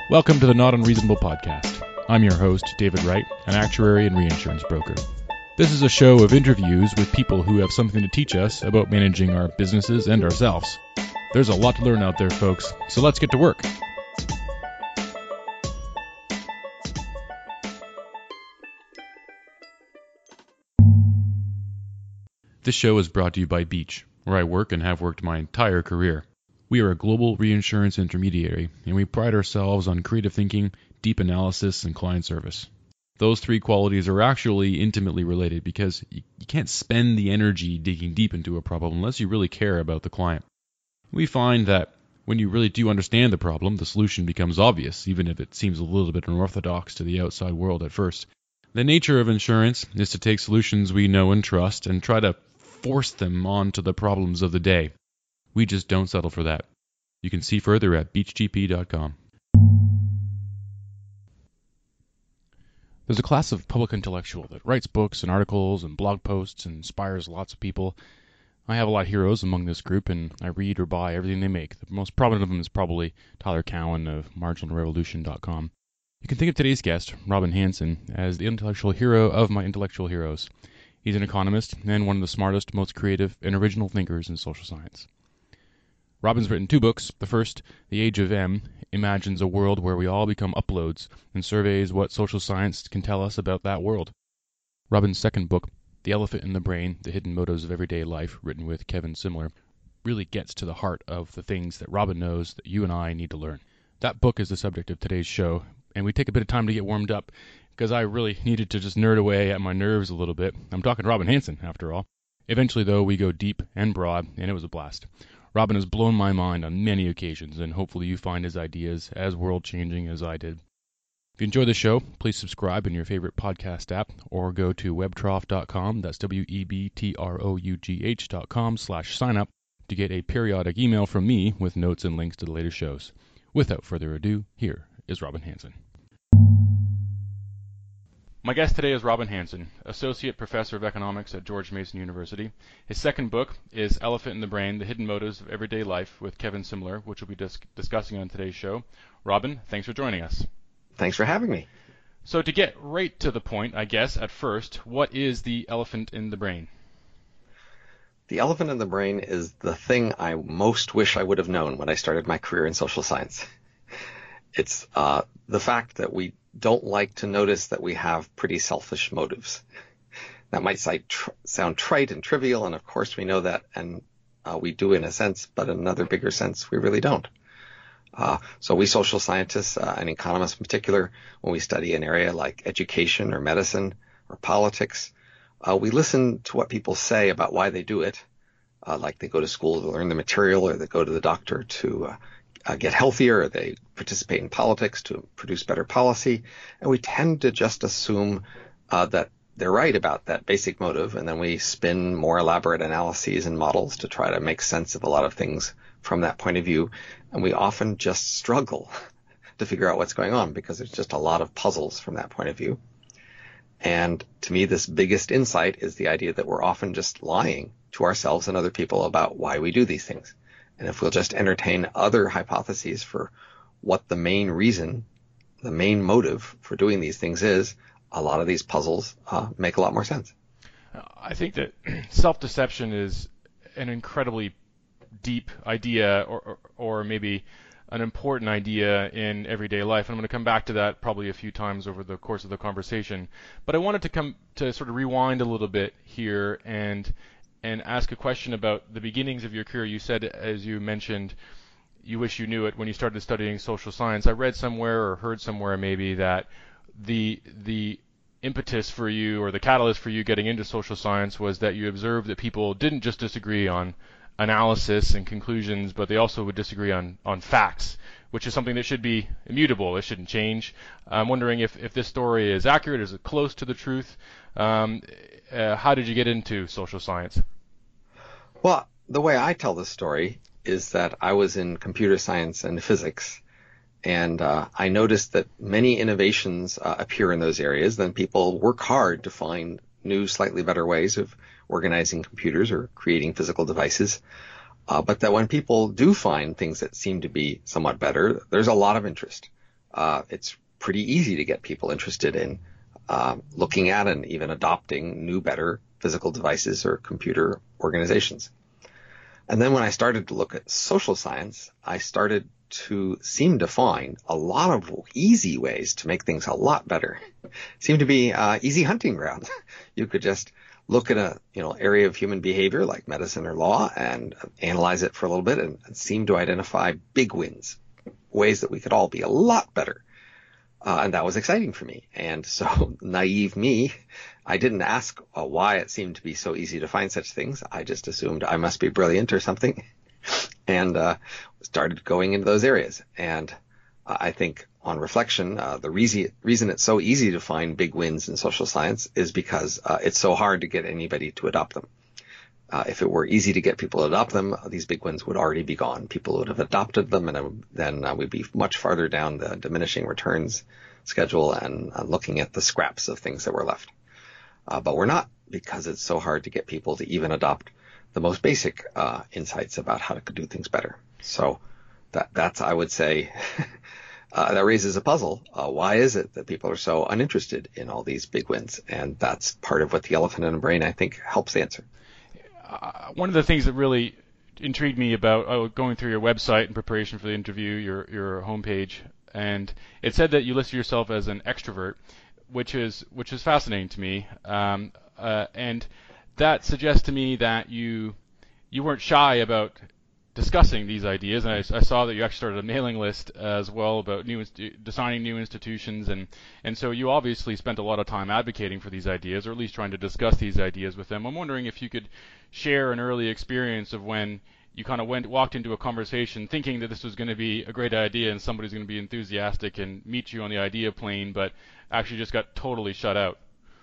Welcome to the Not Unreasonable Podcast. I'm your host, David Wright, an actuary and reinsurance broker. This is a show of interviews with people who have something to teach us about managing our businesses and ourselves. There's a lot to learn out there, folks, so let's get to work. This show is brought to you by Beach, where I work and have worked my entire career. We are a global reinsurance intermediary, and we pride ourselves on creative thinking, deep analysis, and client service. Those three qualities are actually intimately related because you can't spend the energy digging deep into a problem unless you really care about the client. We find that when you really do understand the problem, the solution becomes obvious, even if it seems a little bit unorthodox to the outside world at first. The nature of insurance is to take solutions we know and trust and try to force them onto the problems of the day. We just don't settle for that. You can see further at beachgp.com. There's a class of public intellectual that writes books and articles and blog posts and inspires lots of people. I have a lot of heroes among this group, and I read or buy everything they make. The most prominent of them is probably Tyler Cowen of marginalrevolution.com. You can think of today's guest, Robin Hanson, as the intellectual hero of my intellectual heroes. He's an economist and one of the smartest, most creative, and original thinkers in social science. Robin's written two books. The first, The Age of M, imagines a world where we all become uploads and surveys what social science can tell us about that world. Robin's second book, The Elephant in the Brain, The Hidden Motives of Everyday Life, written with Kevin Simler, really gets to the heart of the things that Robin knows that you and I need to learn. That book is the subject of today's show, and we take a bit of time to get warmed up because I really needed to just nerd away at my nerves a little bit. I'm talking to Robin Hanson, after all. Eventually, though, we go deep and broad, and it was a blast. Robin has blown my mind on many occasions, and hopefully you find his ideas as world-changing as I did. If you enjoy the show, please subscribe in your favorite podcast app, or go to webtrough.com, that's webtrough.com/sign-up, to get a periodic email from me with notes and links to the latest shows. Without further ado, here is Robin Hanson. My guest today is Robin Hanson, Associate Professor of Economics at George Mason University. His second book is Elephant in the Brain, The Hidden Motives of Everyday Life with Kevin Simler, which we'll be discussing on today's show. Robin, thanks for joining us. Thanks for having me. So to get right to the point, I guess, at first, what is the elephant in the brain? The elephant in the brain is the thing I most wish I would have known when I started my career in social science. It's the fact that we don't like to notice that we have pretty selfish motives. That might sound trite and trivial, and of course we know that, and we do in a sense, but in another bigger sense, we really don't. So we social scientists, and economists in particular, when we study an area like education or medicine or politics, we listen to what people say about why they do it, like they go to school to learn the material, or they go to the doctor to get healthier, or they participate in politics to produce better policy, and we tend to just assume that they're right about that basic motive, and then we spin more elaborate analyses and models to try to make sense of a lot of things from that point of view, and we often just struggle to figure out what's going on because there's just a lot of puzzles from that point of view. And to me, this biggest insight is the idea that we're often just lying to ourselves and other people about why we do these things. And if we'll just entertain other hypotheses for what the main reason, the main motive for doing these things is, a lot of these puzzles make a lot more sense. I think that self-deception is an incredibly deep idea, or maybe an important idea in everyday life. And I'm going to come back to that probably a few times over the course of the conversation. But I wanted to come to sort of rewind a little bit here and ask a question about the beginnings of your career. You said, as you mentioned, you wish you knew it when you started studying social science. I read somewhere or heard somewhere maybe that the impetus for you, or the catalyst for you getting into social science, was that you observed that people didn't just disagree on analysis and conclusions, but they also would disagree on facts, which is something that should be immutable. It shouldn't change. I'm wondering if this story is accurate. Is it close to the truth? How did you get into social science? Well, the way I tell this story is that I was in computer science and physics, and I noticed that many innovations appear in those areas. Then people work hard to find new, slightly better ways of organizing computers or creating physical devices. But that when people do find things that seem to be somewhat better, there's a lot of interest. it's pretty easy to get people interested in looking at and even adopting new, better physical devices or computer organizations. And then when I started to look at social science, I started to seem to find a lot of easy ways to make things a lot better. Seemed to be easy hunting ground. You could just look at a area of human behavior like medicine or law and analyze it for a little bit and seem to identify big wins, ways that we could all be a lot better. And that was exciting for me. And so naive me, I didn't ask why it seemed to be so easy to find such things. I just assumed I must be brilliant or something and started going into those areas. And I think on reflection, the reason it's so easy to find big wins in social science is because it's so hard to get anybody to adopt them. If it were easy to get people to adopt them, these big wins would already be gone. People would have adopted them, and then we'd be much farther down the diminishing returns schedule and looking at the scraps of things that were left. But we're not, because it's so hard to get people to even adopt the most basic insights about how to do things better. So that's, I would say, that raises a puzzle. Why is it that people are so uninterested in all these big wins? And that's part of what the elephant in the brain, I think, helps answer. One of the things that really intrigued me about going through your website in preparation for the interview, your homepage, and it said that you listed yourself as an extrovert, which is fascinating to me, and that suggests to me that you weren't shy about discussing these ideas, and I saw that you actually started a mailing list as well about designing new institutions, and so you obviously spent a lot of time advocating for these ideas, or at least trying to discuss these ideas with them. I'm wondering if you could share an early experience of when you kind of walked into a conversation thinking that this was going to be a great idea and somebody's going to be enthusiastic and meet you on the idea plane, but actually just got totally shut out.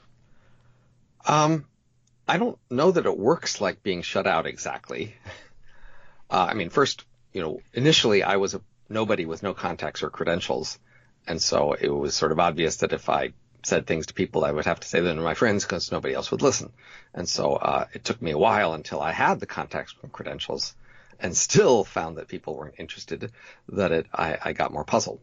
I don't know that it works like being shut out exactly. First, initially I was a nobody with no contacts or credentials. And so it was sort of obvious that if I said things to people, I would have to say them to my friends because nobody else would listen. And so it took me a while until I had the contacts and credentials and still found that people weren't interested, that I got more puzzled.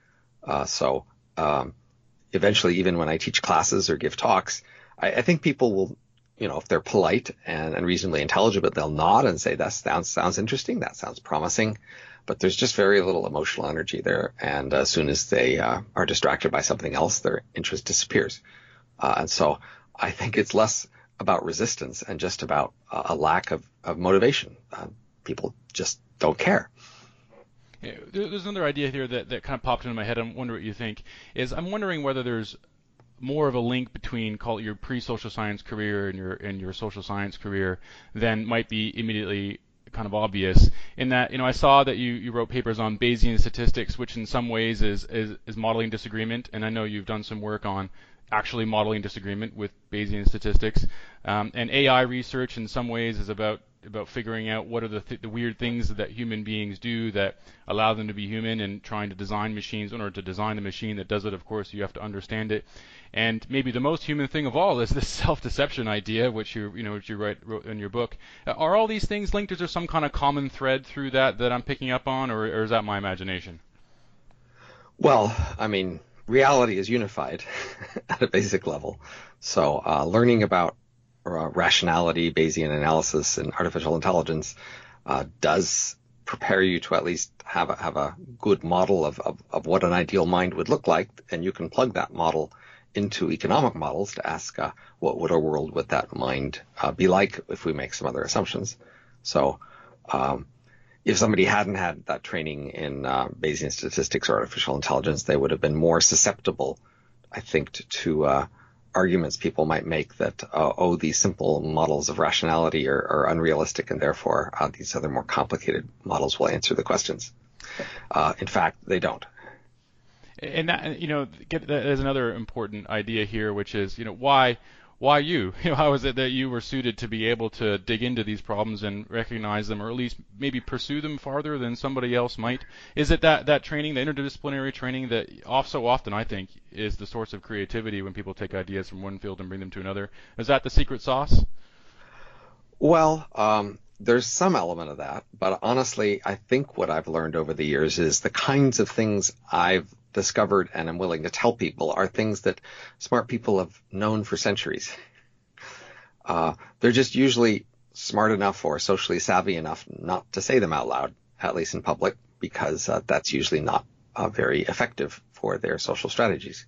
Eventually, even when I teach classes or give talks, I think people will, if they're polite and reasonably intelligent, they'll nod and say, that sounds interesting, that sounds promising. But there's just very little emotional energy there. And as soon as they are distracted by something else, their interest disappears. And so I think it's less about resistance and just about a lack of motivation. People just don't care. Yeah, there's another idea here that kind of popped into my head. I wonder what you think. I'm wondering whether there's more of a link between, call it, your pre-social science career and your social science career than might be immediately kind of obvious. In that, I saw that you wrote papers on Bayesian statistics, which in some ways is modeling disagreement, and I know you've done some work on actually modeling disagreement with Bayesian statistics. And AI research in some ways is about figuring out what are the weird things that human beings do that allow them to be human, and trying to design machines. In order to design a machine that does it, of course, you have to understand it. And maybe the most human thing of all is this self-deception idea, which you wrote in your book. Are all these things linked? Is there some kind of common thread through that I'm picking up on, or is that my imagination? Well, reality is unified at a basic level. So learning about rationality, Bayesian analysis, and artificial intelligence does prepare you to at least have a good model of what an ideal mind would look like, and you can plug that model into economic models to ask what would a world with that mind be like if we make some other assumptions. So if somebody hadn't had that training in Bayesian statistics or artificial intelligence, they would have been more susceptible, I think, to arguments people might make that, these simple models of rationality are unrealistic, and therefore these other more complicated models will answer the questions. In fact, they don't. And that, there's another important idea here, which is, why you? How is it that you were suited to be able to dig into these problems and recognize them, or at least maybe pursue them farther than somebody else might? Is it that training, the interdisciplinary training, that so often I think is the source of creativity when people take ideas from one field and bring them to another? Is that the secret sauce? Well, there's some element of that, but honestly, I think what I've learned over the years is the kinds of things I've discovered and am willing to tell people are things that smart people have known for centuries. They're just usually smart enough or socially savvy enough not to say them out loud, at least in public, because that's usually not very effective for their social strategies.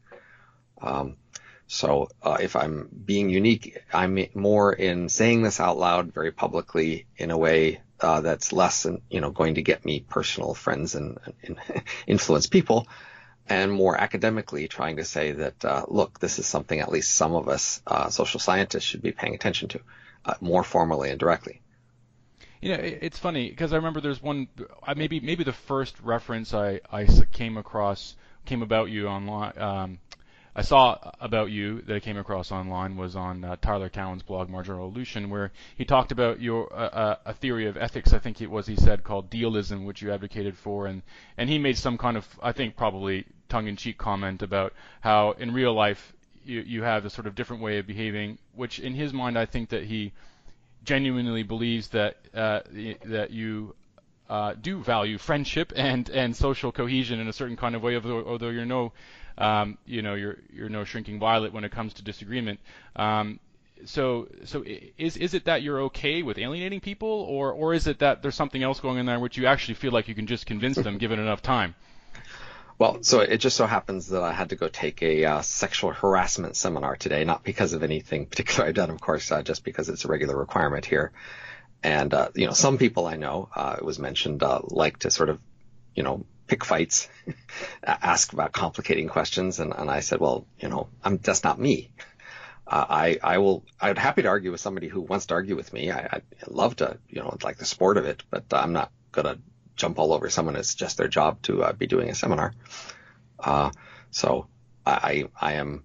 So if I'm being unique, I'm more in saying this out loud very publicly in a way that's less, going to get me personal friends and influence people, and more academically trying to say that, look, this is something at least some of us social scientists should be paying attention to, more formally and directly. It's funny because I remember there's one, maybe the first reference I came about you online. I saw about you that I came across online was on Tyler Cowen's blog, Marginal Evolution, where he talked about your a theory of ethics. I think he said called dealism, which you advocated for, and he made some kind of, I think probably tongue-in-cheek comment about how in real life you have a sort of different way of behaving, which in his mind I think that he genuinely believes that you do value friendship and social cohesion in a certain kind of way, although you're no you're no shrinking violet when it comes to disagreement. So is it that you're okay with alienating people, or is it that there's something else going on there which you actually feel like you can just convince them given enough time? Well, so it just so happens that I had to go take a sexual harassment seminar today, not because of anything particular I've done, of course, just because it's a regular requirement here. And, some people I know, it was mentioned, like to sort of, pick fights, ask about complicating questions. And I said, well, that's not me. I'd happy to argue with somebody who wants to argue with me. I'd love to, like the sport of it, but I'm not going to jump all over someone. It's just their job to be doing a seminar. So I am,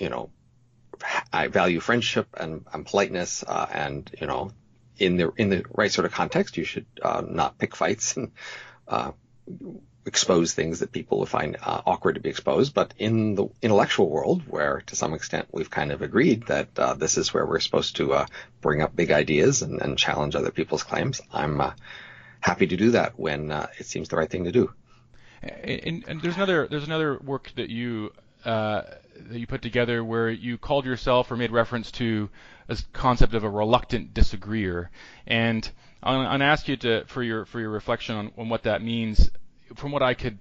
I value friendship and politeness, and, in the right sort of context, you should not pick fights and expose things that people would find awkward to be exposed. But in the intellectual world, where to some extent we've kind of agreed that this is where we're supposed to bring up big ideas and challenge other people's claims, I'm happy to do that when it seems the right thing to do. And there's another work that you put together where you called yourself or made reference to a concept of a reluctant disagreeer, and I'll ask you for your reflection on what that means. From what I could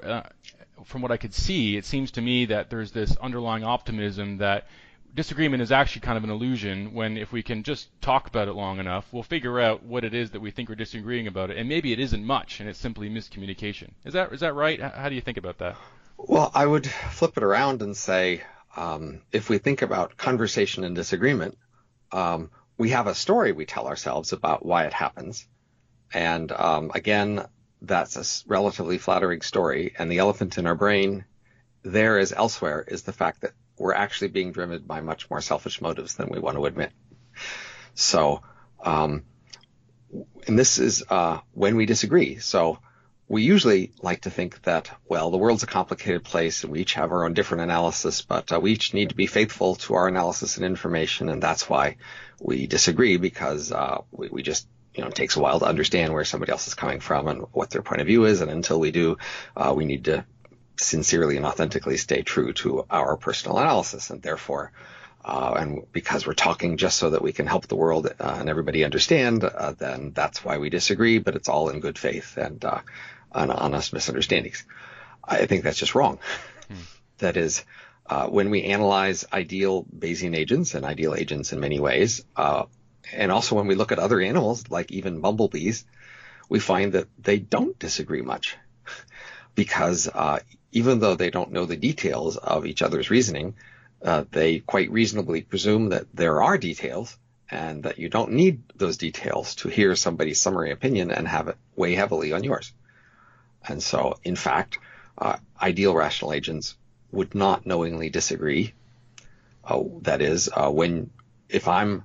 see, it seems to me that there's this underlying optimism that disagreement is actually kind of an illusion, when if we can just talk about it long enough, we'll figure out what it is that we think we're disagreeing about it, and maybe it isn't much, and it's simply miscommunication. Is that right? How do you think about that? Well, I would flip it around and say, if we think about conversation and disagreement, we have a story we tell ourselves about why it happens. And again, that's a relatively flattering story. And the elephant in our brain, there as elsewhere, is the fact that we're actually being driven by much more selfish motives than we want to admit. So, and this is when we disagree. So we usually like to think that, well, the world's a complicated place and we each have our own different analysis, but we each need to be faithful to our analysis and information. And that's why we disagree, because we just, it takes a while to understand where somebody else is coming from and what their point of view is. And until we do, we need to sincerely and authentically stay true to our personal analysis. And therefore, and because we're talking just so that we can help the world and everybody understand, then that's why we disagree, but it's all in good faith and honest misunderstandings. I think that's just wrong. That is, when we analyze ideal Bayesian agents and ideal agents in many ways, and also when we look at other animals, like even bumblebees, we find that they don't disagree much, because even though they don't know the details of each other's reasoning, they quite reasonably presume that there are details, and that you don't need those details to hear somebody's summary opinion and have it weigh heavily on yours. And so, in fact, ideal rational agents would not knowingly disagree. That is, if I'm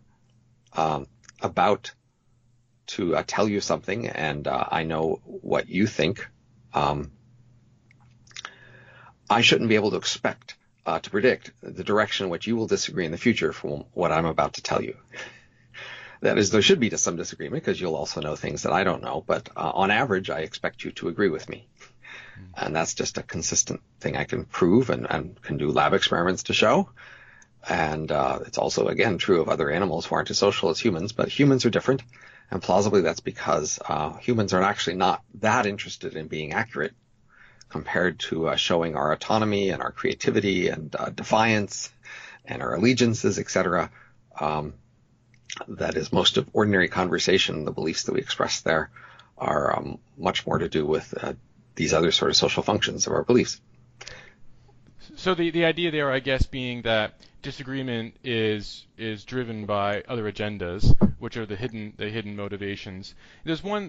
about to tell you something and I know what you think, I shouldn't be able to expect to predict the direction in which you will disagree in the future from what I'm about to tell you. That is, there should be some disagreement, because you'll also know things that I don't know, but on average, I expect you to agree with me. And that's just a consistent thing I can prove and can do lab experiments to show. And it's also, again, true of other animals who aren't as social as humans, but humans are different. And plausibly that's because humans are actually not that interested in being accurate compared to showing our autonomy and our creativity and defiance and our allegiances, etc. That is, most of ordinary conversation, the beliefs that we express there, are much more to do with these other sort of social functions of our beliefs. So the idea there, I guess, being that disagreement is driven by other agendas, which are the hidden motivations. There's one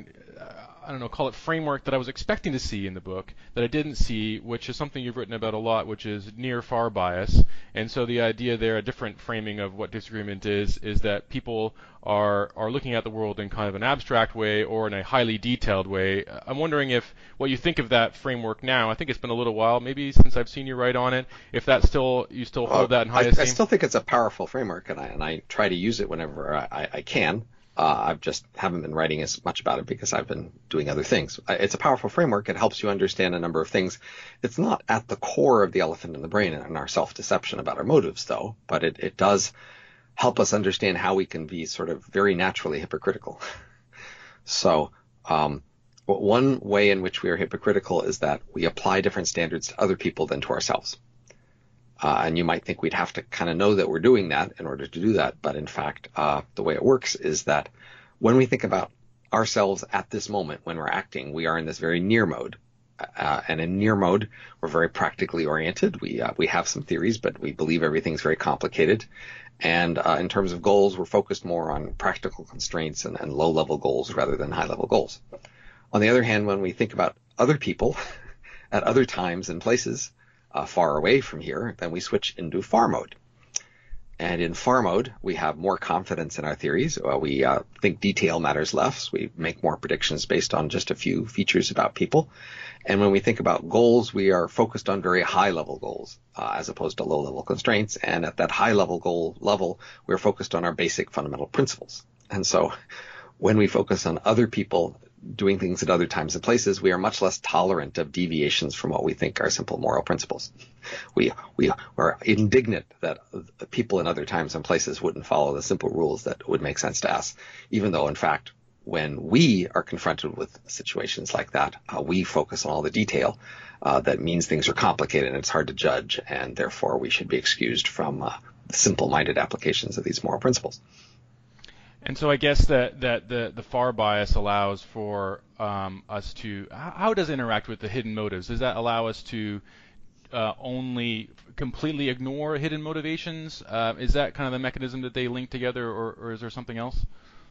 I don't know, call it framework that I was expecting to see in the book that I didn't see, which is something you've written about a lot, which is near-far bias. And so the idea there, a different framing of what disagreement is that people are looking at the world in kind of an abstract way or in a highly detailed way. I'm wondering if what you think of that framework now. I think it's been a little while, maybe since I've seen you write on it. If that's you still hold that in high esteem. I still think it's a powerful framework, and I try to use it whenever I can. I just haven't been writing as much about it because I've been doing other things. It's a powerful framework. It helps you understand a number of things. It's not at the core of the elephant in the brain and our self-deception about our motives, though, but it does help us understand how we can be sort of very naturally hypocritical. So one way in which we are hypocritical is that we apply different standards to other people than to ourselves. And you might think we'd have to kind of know that we're doing that in order to do that. But in fact, the way it works is that when we think about ourselves at this moment, when we're acting, we are in this very near mode. And in near mode, we're very practically oriented. We have some theories, but we believe everything's very complicated. And in terms of goals, we're focused more on practical constraints and low-level goals rather than high-level goals. On the other hand, when we think about other people at other times and places, far away from here, then we switch into far mode. And in far mode, we have more confidence in our theories. We think detail matters less. We make more predictions based on just a few features about people. And when we think about goals, we are focused on very high-level goals as opposed to low-level constraints. And at that high-level goal level, we're focused on our basic fundamental principles. And so when we focus on other people doing things at other times and places, we are much less tolerant of deviations from what we think are simple moral principles. We are indignant that people in other times and places wouldn't follow the simple rules that would make sense to us, even though, in fact, when we are confronted with situations like that, we focus on all the detail. That means things are complicated and it's hard to judge, and therefore we should be excused from the simple-minded applications of these moral principles. And so I guess that the far bias allows for us to, how does it interact with the hidden motives? Does that allow us to only completely ignore hidden motivations? Is that kind of the mechanism that they link together, or is there something else?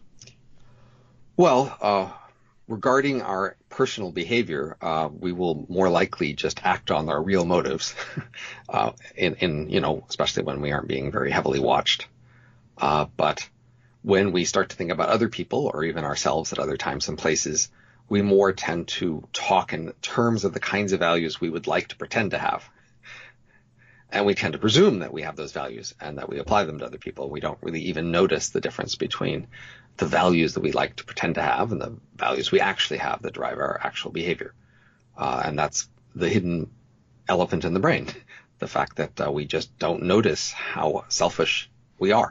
Well, regarding our personal behavior, we will more likely just act on our real motives, especially when we aren't being very heavily watched. But when we start to think about other people or even ourselves at other times and places, we more tend to talk in terms of the kinds of values we would like to pretend to have. And we tend to presume that we have those values and that we apply them to other people. We don't really even notice the difference between the values that we like to pretend to have and the values we actually have that drive our actual behavior. And that's the hidden elephant in the brain, the fact that we just don't notice how selfish we are.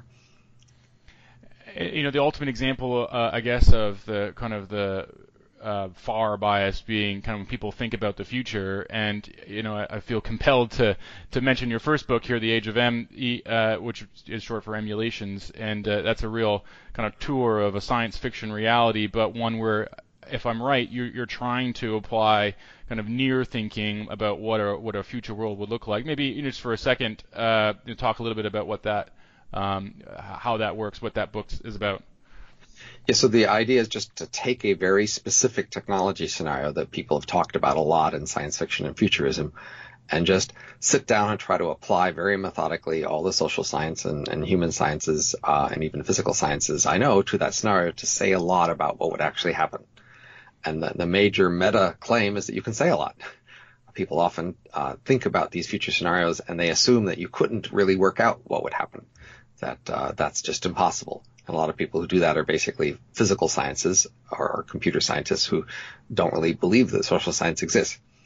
The ultimate example, I guess, of the kind of the far bias being kind of when people think about the future, and I feel compelled to mention your first book here, The Age of M, which is short for Emulations, and that's a real kind of tour of a science fiction reality, but one where, if I'm right, you're trying to apply kind of near thinking about what a future world would look like. Maybe just for a second, talk a little bit about what that. How that works, what that book is about. Yeah, so the idea is just to take a very specific technology scenario that people have talked about a lot in science fiction and futurism and just sit down and try to apply very methodically all the social science and human sciences and even physical sciences I know to that scenario to say a lot about what would actually happen. And the major meta claim is that you can say a lot. People often think about these future scenarios and they assume that you couldn't really work out what would happen. That's just impossible. And a lot of people who do that are basically physical sciences or computer scientists who don't really believe that social science exists.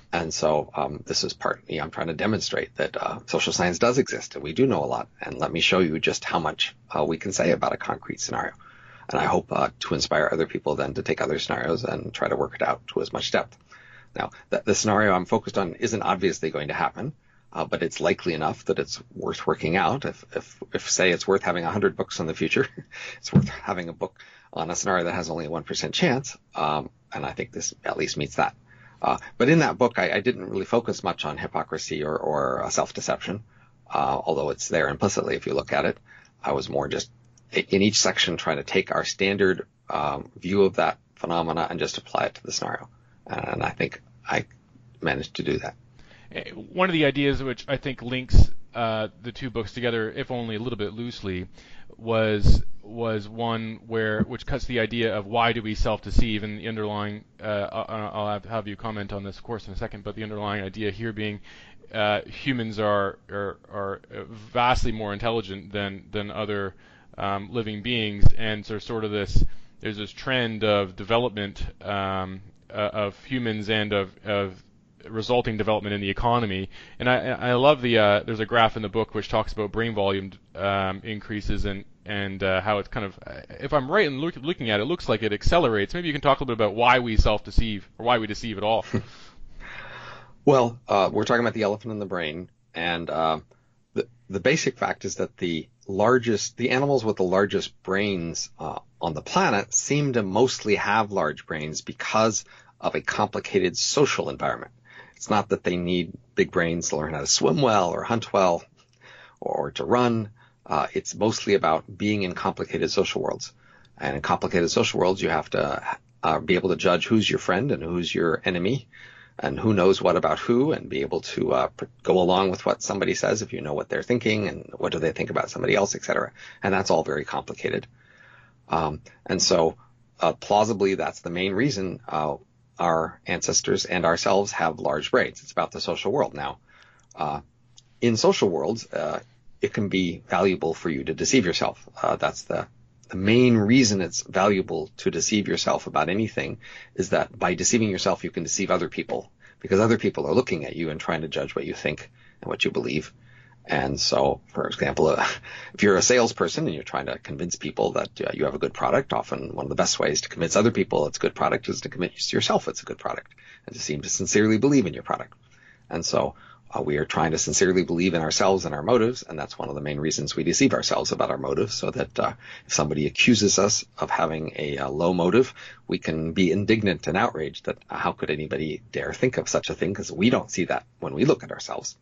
And so this is partly I'm trying to demonstrate that social science does exist and we do know a lot. And let me show you just how much we can say about a concrete scenario. And I hope to inspire other people then to take other scenarios and try to work it out to as much depth. Now, the scenario I'm focused on isn't obviously going to happen, but it's likely enough that it's worth working out. If say it's worth having 100 books in the future, it's worth having a book on a scenario that has only a 1% chance. And I think this at least meets that. But in that book, I didn't really focus much on hypocrisy or self-deception, although it's there implicitly if you look at it. I was more just in each section trying to take our standard view of that phenomena and just apply it to the scenario. And I think I managed to do that. One of the ideas which I think links the two books together, if only a little bit loosely, was one which cuts the idea of why do we self-deceive, and the underlying I'll have you comment on this, of course, in a second, but the underlying idea here being humans are vastly more intelligent than other living beings, and so there's this trend of development of humans and of resulting development in the economy. And I love there's a graph in the book which talks about brain volume increases and how it's kind of, if I'm right in looking at it, looks like it accelerates. Maybe you can talk a little bit about why we self-deceive or why we deceive at all. Well, we're talking about the elephant in the brain, and the basic fact is that the animals with the largest brains on the planet seem to mostly have large brains because of a complicated social environment. It's not that they need big brains to learn how to swim well or hunt well or to run. It's mostly about being in complicated social worlds. And in complicated social worlds, you have to be able to judge who's your friend and who's your enemy and who knows what about who, and be able to go along with what somebody says if you know what they're thinking and what do they think about somebody else, etc. And that's all very complicated. And so plausibly, that's the main reason our ancestors and ourselves have large brains. It's about the social world. Now, in social worlds, it can be valuable for you to deceive yourself. That's the main reason it's valuable to deceive yourself about anything, is that by deceiving yourself, you can deceive other people, because other people are looking at you and trying to judge what you think and what you believe. And so, for example, if you're a salesperson and you're trying to convince people that you have a good product, often one of the best ways to convince other people it's a good product is to convince yourself it's a good product and to seem to sincerely believe in your product. And so we are trying to sincerely believe in ourselves and our motives, and that's one of the main reasons we deceive ourselves about our motives, so that if somebody accuses us of having a low motive, we can be indignant and outraged that how could anybody dare think of such a thing, because we don't see that when we look at ourselves.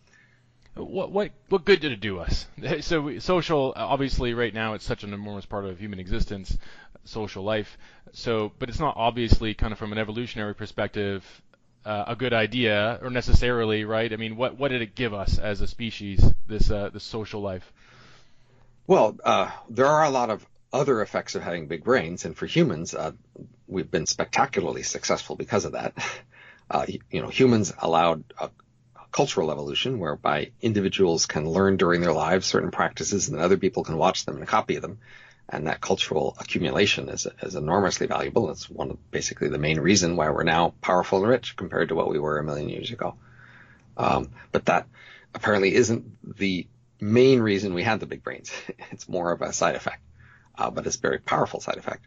What good did it do us? So social, obviously, right now it's such an enormous part of human existence, social life. So, but it's not obviously, kind of from an evolutionary perspective, a good idea, or necessarily, right? I mean, what did it give us as a species, this social life? Well, there are a lot of other effects of having big brains, and for humans, we've been spectacularly successful because of that. Humans allowed a cultural evolution whereby individuals can learn during their lives certain practices, and then other people can watch them and copy them. And that cultural accumulation is enormously valuable. It's one of basically the main reason why we're now powerful and rich compared to what we were 1,000,000 years ago. But that apparently isn't the main reason we had the big brains. It's more of a side effect, but it's a very powerful side effect.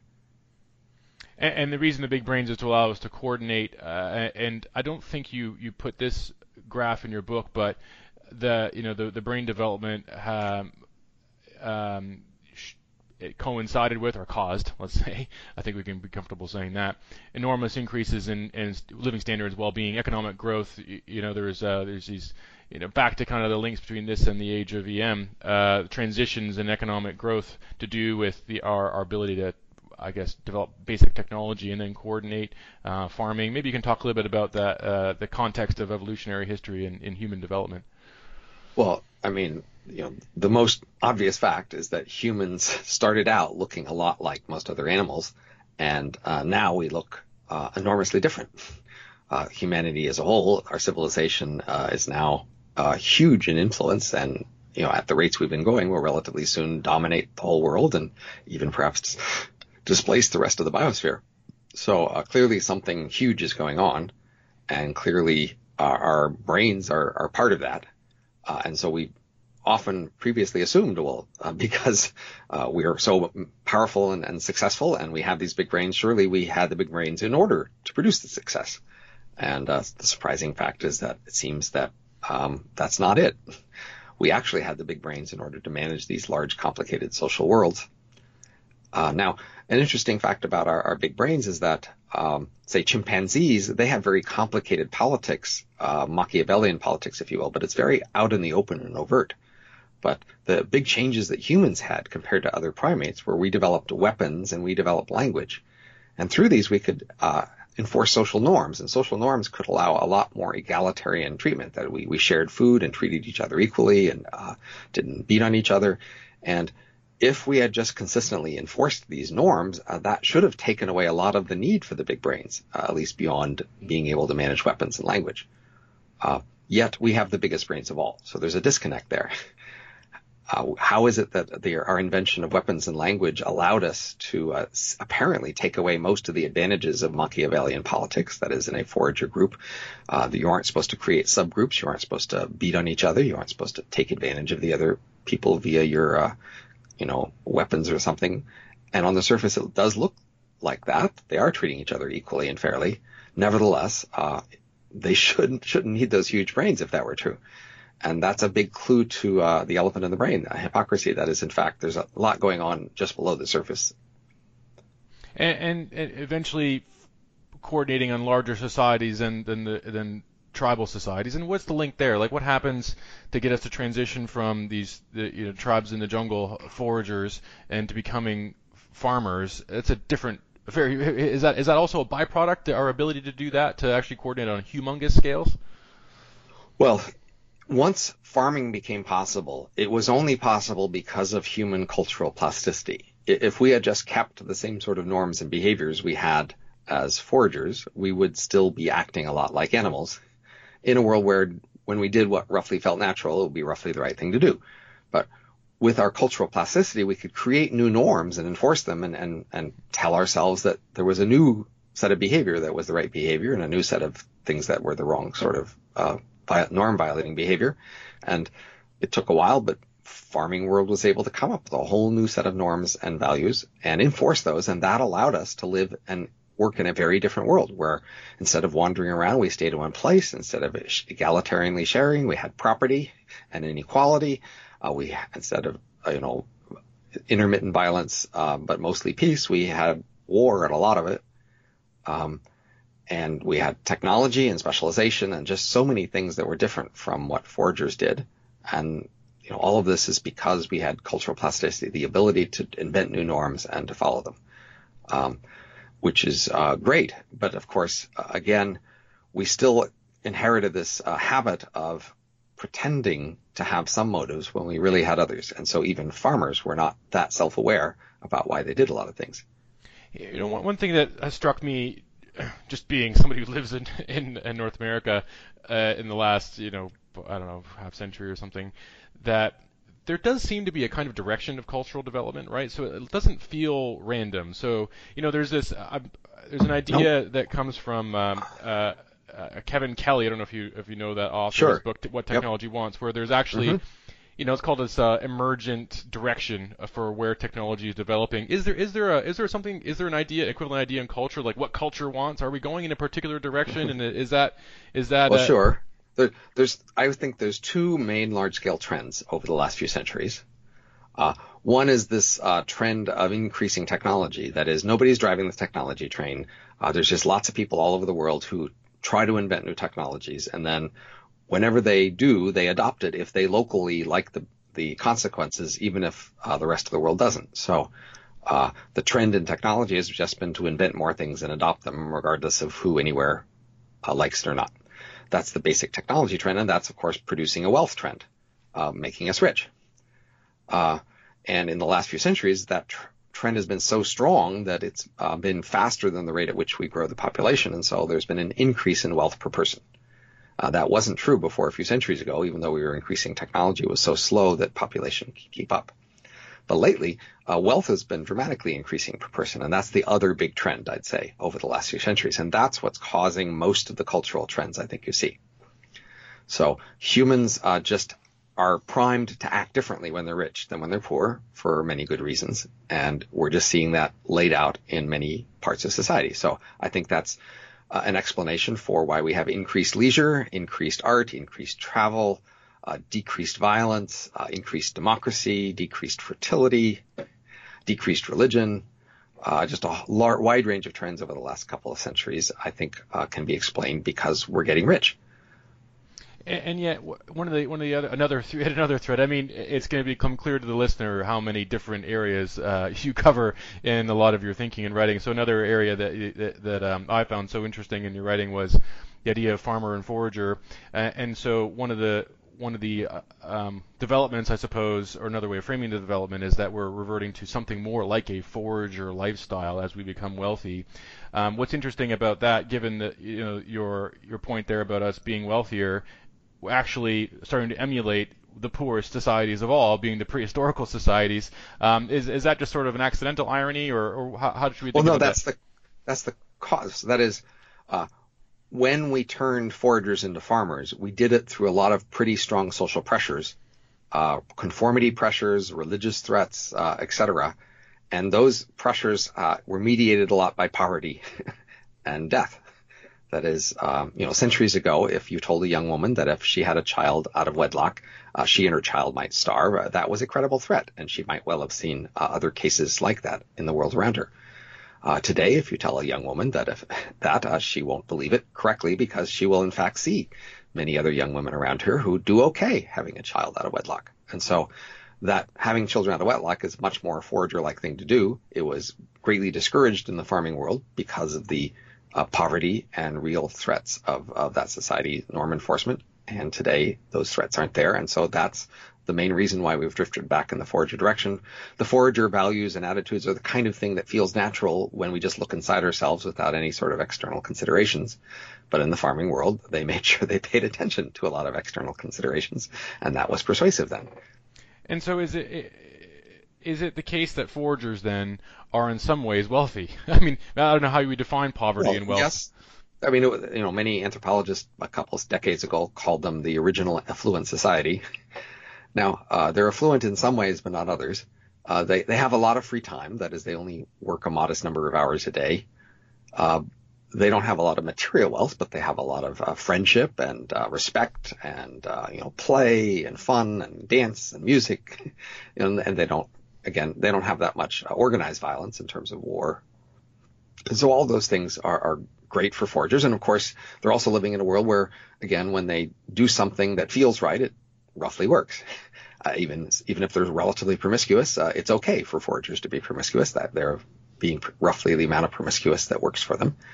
And the reason the big brains is to allow us to coordinate. And I don't think you put this graph in your book, but the brain development it coincided with, or caused, let's say, I think we can be comfortable saying that, enormous increases in living standards, well-being, economic growth. There's these, back to kind of the links between this and the age of EM, transitions in economic growth to do with our ability to, I guess, develop basic technology and then coordinate farming. Maybe you can talk a little bit about that, the context of evolutionary history in human development. Well, I mean, the most obvious fact is that humans started out looking a lot like most other animals, and now we look enormously different. Humanity as a whole, our civilization is now huge in influence, and at the rates we've been going, we'll relatively soon dominate the whole world and even perhaps displace the rest of the biosphere. So clearly something huge is going on, and clearly our brains are part of that. And so we often previously assumed, well, because we are so powerful and successful and we have these big brains, surely we had the big brains in order to produce the success. And the surprising fact is that it seems that that's not it. We actually had the big brains in order to manage these large, complicated social worlds. Now, an interesting fact about our big brains is that, say, chimpanzees, they have very complicated politics, Machiavellian politics, if you will, but it's very out in the open and overt. But the big changes that humans had compared to other primates were we developed weapons and we developed language. And through these, we could enforce social norms, and social norms could allow a lot more egalitarian treatment, that we shared food and treated each other equally and didn't beat on each other. And if we had just consistently enforced these norms, that should have taken away a lot of the need for the big brains, at least beyond being able to manage weapons and language. Yet we have the biggest brains of all, so there's a disconnect there. How is it that our invention of weapons and language allowed us to apparently take away most of the advantages of Machiavellian politics? That is, in a forager group, you aren't supposed to create subgroups, you aren't supposed to beat on each other, you aren't supposed to take advantage of the other people via your weapons or something. And on the surface, it does look like that. They are treating each other equally and fairly. Nevertheless, they shouldn't need those huge brains if that were true. And that's a big clue to the elephant in the brain, hypocrisy. That is, in fact, there's a lot going on just below the surface. And eventually coordinating on larger societies than tribal societies. And what's the link there? Like, what happens to get us to transition from these tribes in the jungle, foragers, and to becoming farmers? It's a different. Is that also a byproduct, our ability to do that, to actually coordinate on humongous scales? Well, once farming became possible, it was only possible because of human cultural plasticity. If we had just kept the same sort of norms and behaviors we had as foragers, we would still be acting a lot like animals in a world where when we did what roughly felt natural, it would be roughly the right thing to do. But with our cultural plasticity, we could create new norms and enforce them and tell ourselves that there was a new set of behavior that was the right behavior and a new set of things that were the wrong sort of norm-violating behavior. And it took a while, but farming world was able to come up with a whole new set of norms and values and enforce those, and that allowed us to live and work in a very different world, where instead of wandering around, we stayed in one place. Instead of egalitarianly sharing, we had property and inequality. Instead of intermittent violence, but mostly peace, we had war and a lot of it. And we had technology and specialization and just so many things that were different from what foragers did. And all of this is because we had cultural plasticity, the ability to invent new norms and to follow them, which is great. But of course, again, we still inherited this habit of pretending to have some motives when we really had others. And so even farmers were not that self-aware about why they did a lot of things. One thing that has struck me, just being somebody who lives in North America in the last, half century or something, that there does seem to be a kind of direction of cultural development, right? So it doesn't feel random. So, there's an idea that comes from Kevin Kelly. I don't know if you know that author. Sure. His book, What Technology Wants, where there's actually, it's called this emergent direction for where technology is developing. Is there an idea, equivalent idea in culture, like what culture wants? Are we going in a particular direction? And is that? Well, sure. I think there's two main large-scale trends over the last few centuries. One is this trend of increasing technology. That is, nobody's driving the technology train. There's just lots of people all over the world who try to invent new technologies, and then whenever they do, they adopt it if they locally like the consequences, even if the rest of the world doesn't. So the trend in technology has just been to invent more things and adopt them regardless of who anywhere likes it or not. That's the basic technology trend, and that's, of course, producing a wealth trend, making us rich. And in the last few centuries, that trend has been so strong that it's been faster than the rate at which we grow the population, and so there's been an increase in wealth per person. That wasn't true before a few centuries ago, even though we were increasing technology. It was so slow that population could keep up. But lately, wealth has been dramatically increasing per person, and that's the other big trend, I'd say, over the last few centuries. And that's what's causing most of the cultural trends I think you see. So humans just are primed to act differently when they're rich than when they're poor for many good reasons. And we're just seeing that laid out in many parts of society. So I think that's an explanation for why we have increased leisure, increased art, increased travel, decreased violence, increased democracy, decreased fertility, decreased religion. Just a wide range of trends over the last couple of centuries, I think, can be explained because we're getting rich. And yet, another thread. I mean, it's going to become clear to the listener how many different areas you cover in a lot of your thinking and writing. So another area that I found so interesting in your writing was the idea of farmer and forager. And so one of the developments, I suppose, or another way of framing the development is that we're reverting to something more like a forager lifestyle as we become wealthy. What's interesting about that, given that your point there about us being wealthier, we're actually starting to emulate the poorest societies of all, being the prehistorical societies. Is that just sort of an accidental irony, or how should we think about that? Well, no, that's the cause. That is, when we turned foragers into farmers, we did it through a lot of pretty strong social pressures, conformity pressures, religious threats, etc. And those pressures were mediated a lot by poverty and death. That is, centuries ago, if you told a young woman that if she had a child out of wedlock, she and her child might starve, that was a credible threat, and she might well have seen other cases like that in the world around her. Today, if you tell a young woman that she won't believe it correctly, because she will in fact see many other young women around her who do okay having a child out of wedlock. And so that having children out of wedlock is much more a forager-like thing to do. It was greatly discouraged in the farming world because of the poverty and real threats of that society norm enforcement. And today, those threats aren't there. And so that's the main reason why we've drifted back in the forager direction. The forager values and attitudes are the kind of thing that feels natural when we just look inside ourselves without any sort of external considerations. But in the farming world, they made sure they paid attention to a lot of external considerations, and that was persuasive then. And so is it the case that foragers then are in some ways wealthy? I mean, I don't know how you would define poverty and wealth. Yes. I mean, many anthropologists a couple of decades ago called them the original affluent society. Now, they're affluent in some ways, but not others. They have a lot of free time. That is, they only work a modest number of hours a day. They don't have a lot of material wealth, but they have a lot of friendship and respect and play and fun and dance and music. And they don't have that much organized violence in terms of war. And so all those things are great for foragers. And of course, they're also living in a world where, again, when they do something that feels right, it roughly works. Even if they're relatively promiscuous, it's okay for foragers to be promiscuous, that they're being roughly the amount of promiscuous that works for them.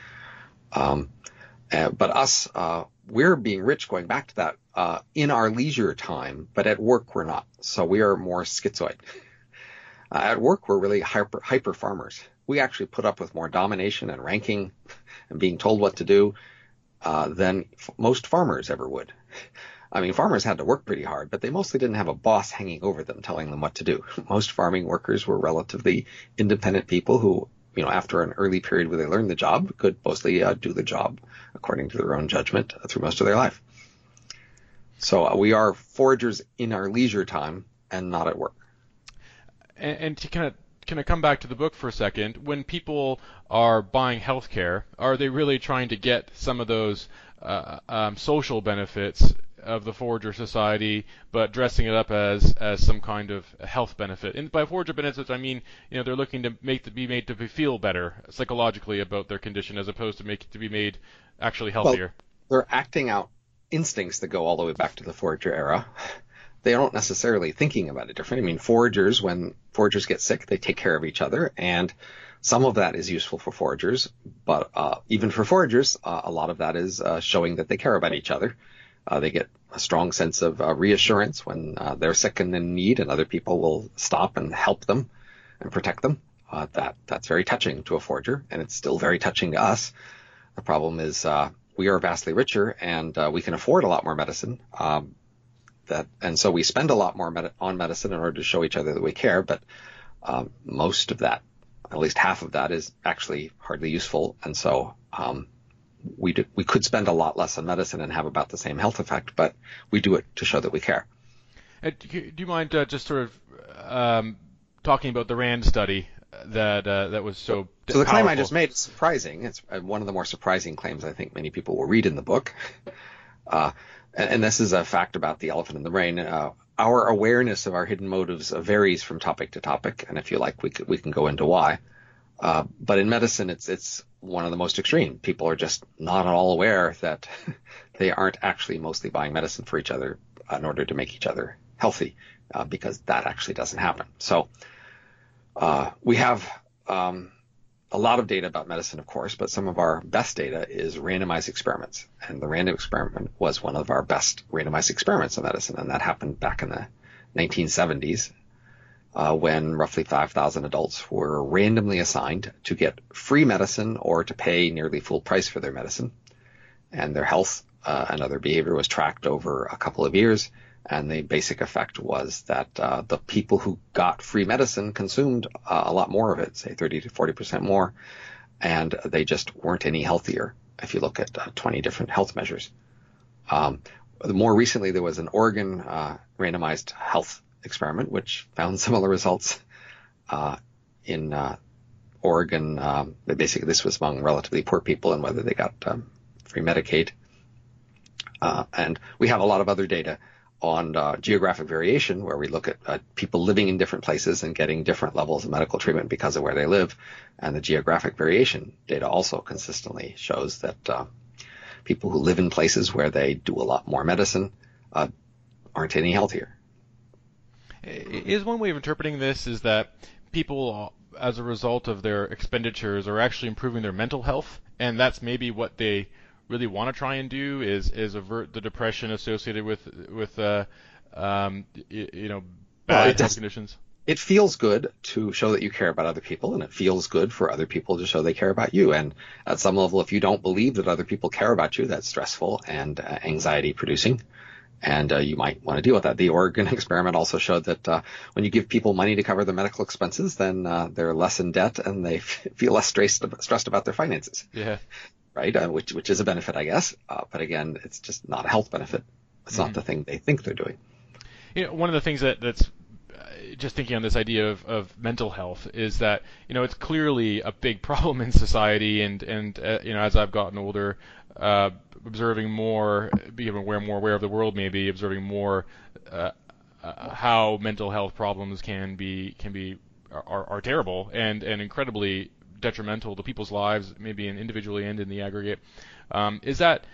But us, we're being rich, going back to that, in our leisure time, but at work we're not. So we are more schizoid. At work, we're really hyper farmers. We actually put up with more domination and ranking and being told what to do than most farmers ever would. I mean, farmers had to work pretty hard, but they mostly didn't have a boss hanging over them telling them what to do. Most farming workers were relatively independent people who, after an early period where they learned the job, could mostly do the job according to their own judgment through most of their life. So we are foragers in our leisure time and not at work. And to kind of come back to the book for a second, when people are buying healthcare, are they really trying to get some of those social benefits of the forager society, but dressing it up as some kind of health benefit? And by forager benefits, I mean, they're looking to be made to feel better psychologically about their condition, as opposed to be made actually healthier. Well, they're acting out instincts that go all the way back to the forager era. They aren't necessarily thinking about it differently. I mean, when foragers get sick, they take care of each other, and some of that is useful for foragers. But even for foragers, a lot of that is showing that they care about each other. They get a strong sense of reassurance when they're sick and in need, and other people will stop and help them and protect them. That's very touching to a forager, and it's still very touching to us. The problem is we are vastly richer, and we can afford a lot more medicine. and so we spend a lot more on medicine in order to show each other that we care, but most of that, at least half of that, is actually hardly useful. And so we could spend a lot less on medicine and have about the same health effect, but we do it to show that we care. Do you mind just sort of talking about the RAND study that was so So the claim powerful? I just made is surprising. It's one of the more surprising claims I think many people will read in the book. And this is a fact about the elephant in the brain. Our awareness of our hidden motives varies from topic to topic, and if you like, we can go into why. But in medicine, it's one of the most extreme. People are just not at all aware that they aren't actually mostly buying medicine for each other in order to make each other healthy, because that actually doesn't happen. So we have a lot of data about medicine, of course, but some of our best data is randomized experiments. And the random experiment was one of our best randomized experiments in medicine, and that happened back in the 1970s. When roughly 5,000 adults were randomly assigned to get free medicine or to pay nearly full price for their medicine. And their health and other behavior was tracked over a couple of years. And the basic effect was that the people who got free medicine consumed a lot more of it, say 30 to 40% more. And they just weren't any healthier if you look at 20 different health measures. More recently, there was an Oregon randomized health experiment, which found similar results in Oregon. Basically, this was among relatively poor people and whether they got free Medicaid. And we have a lot of other data on geographic variation, where we look at people living in different places and getting different levels of medical treatment because of where they live. And the geographic variation data also consistently shows that people who live in places where they do a lot more medicine aren't any healthier. Is one way of interpreting this is that people, as a result of their expenditures, are actually improving their mental health, and that's maybe what they really want to try and do is avert the depression associated with bad health conditions? It feels good to show that you care about other people, and it feels good for other people to show they care about you. And at some level, if you don't believe that other people care about you, that's stressful and anxiety producing. And you might want to deal with that. The Oregon experiment also showed that when you give people money to cover their medical expenses, then they're less in debt and they feel less stressed about their finances. Yeah. Right? Which is a benefit, I guess. But again, it's just not a health benefit. It's not the thing they think they're doing. One of the things that's just thinking on this idea of mental health is that, it's clearly a big problem in society, and as I've gotten older, observing more, becoming more aware of the world, maybe observing more how mental health problems are terrible and incredibly detrimental to people's lives, maybe individually and in the aggregate. Is that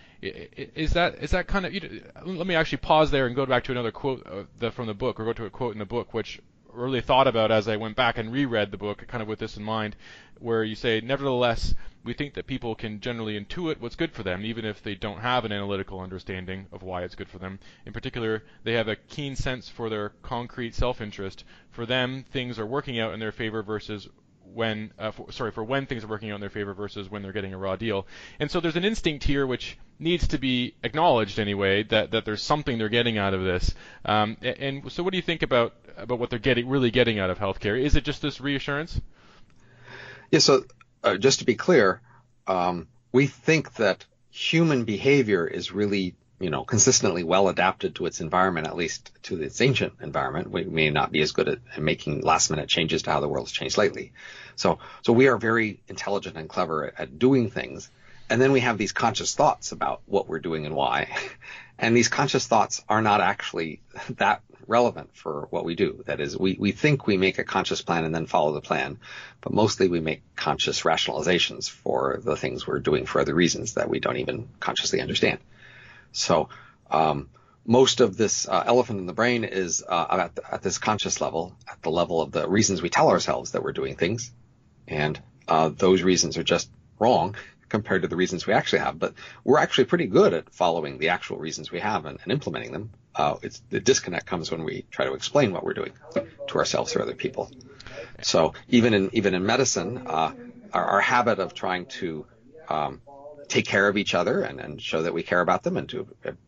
kind of? Let me actually pause there and go back to another quote from the book, or go to a quote in the book, which I really thought about as I went back and reread the book, kind of with this in mind, where you say, nevertheless, we think that people can generally intuit what's good for them, even if they don't have an analytical understanding of why it's good for them. In particular, they have a keen sense for their concrete self-interest. For them, things are working out in their favor versus when things are working out in their favor versus when they're getting a raw deal. And so there's an instinct here which needs to be acknowledged anyway, that there's something they're getting out of this. And so what do you think about what they're really getting out of healthcare? Is it just this reassurance? Yeah, so just to be clear, we think that human behavior is really, consistently well adapted to its environment, at least to its ancient environment. We may not be as good at making last-minute changes to how the world has changed lately. So we are very intelligent and clever at doing things. And then we have these conscious thoughts about what we're doing and why. And these conscious thoughts are not actually that relevant for what we do. That is, we think we make a conscious plan and then follow the plan, but mostly we make conscious rationalizations for the things we're doing for other reasons that we don't even consciously understand. So most of this elephant in the brain is at this conscious level, at the level of the reasons we tell ourselves that we're doing things. And those reasons are just wrong compared to the reasons we actually have. But we're actually pretty good at following the actual reasons we have and implementing them. The disconnect comes when we try to explain what we're doing to ourselves or other people. So even in medicine, our habit of trying to take care of each other and show that we care about them and to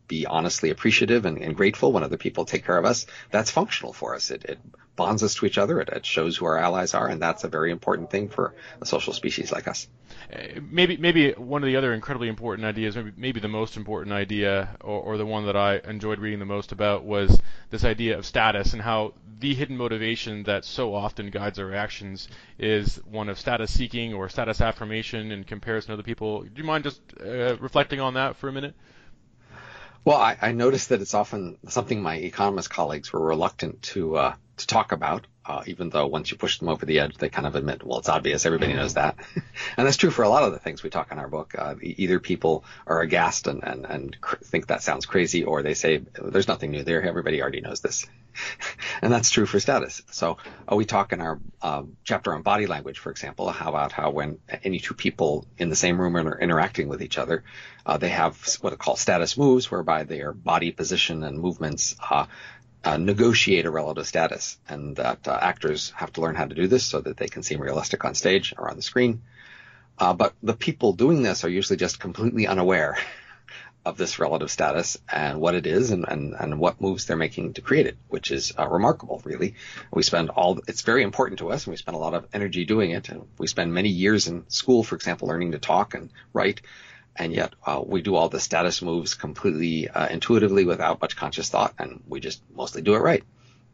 be honestly appreciative and grateful when other people take care of us, that's functional for us. It bonds us to each other. It shows who our allies are, and that's a very important thing for a social species like us. Maybe one of the other incredibly important ideas, maybe the most important idea, or the one that I enjoyed reading the most about, was this idea of status, and how the hidden motivation that so often guides our actions is one of status seeking or status affirmation in comparison to other people. Do you mind just reflecting on that for a minute? Well, I noticed that it's often something my economist colleagues were reluctant to talk about, even though once you push them over the edge, they kind of admit, well, it's obvious, everybody knows that. And that's true for a lot of the things we talk in our book. Either people are aghast and think that sounds crazy, or they say, there's nothing new there, everybody already knows this. And that's true for status. So we talk in our chapter on body language, for example, how when any two people in the same room are interacting with each other, they have what are called status moves, whereby their body position and movements negotiate a relative status, and that actors have to learn how to do this so that they can seem realistic on stage or on the screen. But the people doing this are usually just completely unaware of this relative status and what it is and what moves they're making to create it, which is remarkable, really. It's very important to us, and we spend a lot of energy doing it. And we spend many years in school, for example, learning to talk and write. And yet we do all the status moves completely intuitively without much conscious thought, and we just mostly do it right.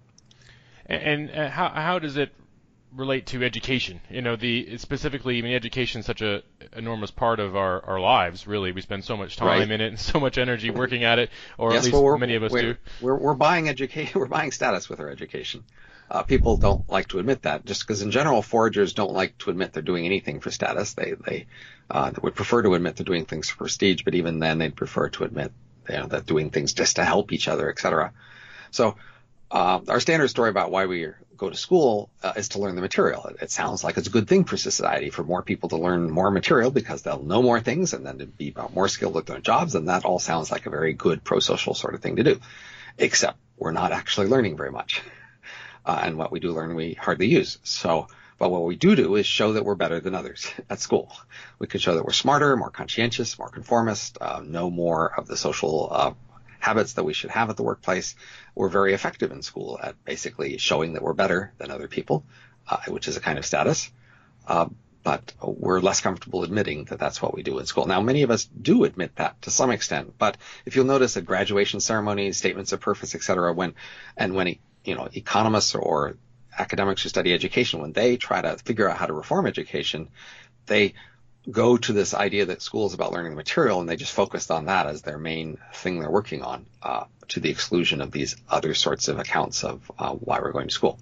And how does it relate to education? Specifically, I mean, education is such a enormous part of our lives, really. We spend so much time in it and so much energy working at it, or yes, at least many of us do. We're buying education. We're buying status with our education. People don't like to admit that, just because in general foragers don't like to admit they're doing anything for status. They would prefer to admit they're doing things for prestige, but even then they'd prefer to admit that doing things just to help each other, etc. So our standard story about why we go to school is to learn the material. It sounds like it's a good thing for society, for more people to learn more material because they'll know more things and then to be more skilled at their jobs, and that all sounds like a very good pro-social sort of thing to do, except we're not actually learning very much. And what we do learn, we hardly use. But what we do is show that we're better than others at school. We can show that we're smarter, more conscientious, more conformist, know more of the social habits that we should have at the workplace. We're very effective in school at basically showing that we're better than other people, which is a kind of status. But we're less comfortable admitting that that's what we do in school. Now, many of us do admit that to some extent, but if you'll notice at graduation ceremonies, statements of purpose, etc., when economists or academics who study education, when they try to figure out how to reform education, they go to this idea that school is about learning the material, and they just focused on that as their main thing they're working on, to the exclusion of these other sorts of accounts of why we're going to school.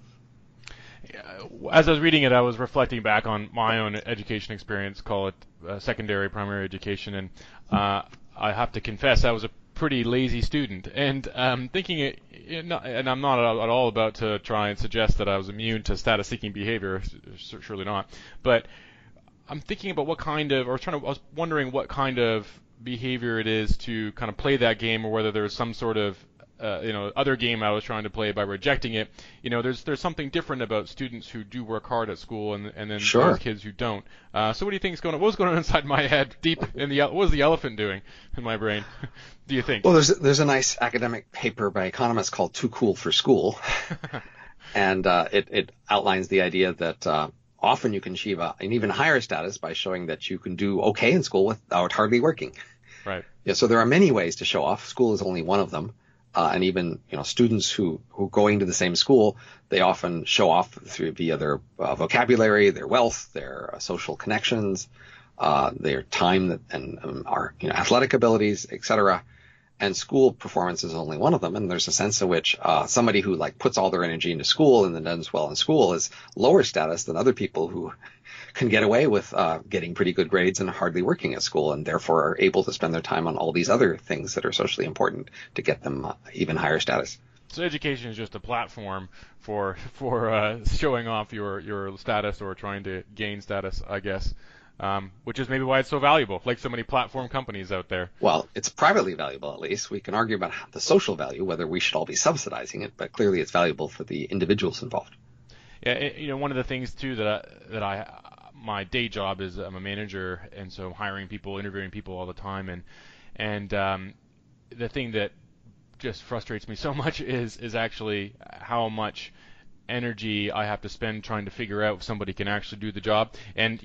As I was reading it, I was reflecting back on my own education experience, call it secondary, primary education, and I have to confess I was a pretty lazy student, and thinking and I'm not at all about to try and suggest that I was immune to status-seeking behavior, surely not, but I'm thinking about I was wondering what kind of behavior it is to kind of play that game, or whether there's some sort of other game I was trying to play by rejecting it. There's something different about students who do work hard at school and then Sure. those kids who don't. So what do you think is going on? What was going on inside my head, deep in what was the elephant doing in my brain? Do you think? Well, there's a nice academic paper by economists called "Too Cool for School," and it outlines the idea that often you can achieve an even higher status by showing that you can do okay in school without hardly working. Right. Yeah. So there are many ways to show off. School is only one of them. And even students who going to the same school, they often show off via their vocabulary, their wealth, their social connections, their time and our athletic abilities, etc. And school performance is only one of them. And there's a sense in which somebody who puts all their energy into school and then does well in school is lower status than other people who can get away with getting pretty good grades and hardly working at school, and therefore are able to spend their time on all these other things that are socially important to get them even higher status. So education is just a platform for showing off your status or trying to gain status, I guess, which is maybe why it's so valuable, like so many platform companies out there. Well, it's privately valuable, at least. We can argue about the social value, whether we should all be subsidizing it, but clearly it's valuable for the individuals involved. Yeah, one of the things too that my day job is I'm a manager, and so I'm hiring people, interviewing people all the time, and the thing that just frustrates me so much is actually how much energy I have to spend trying to figure out if somebody can actually do the job. And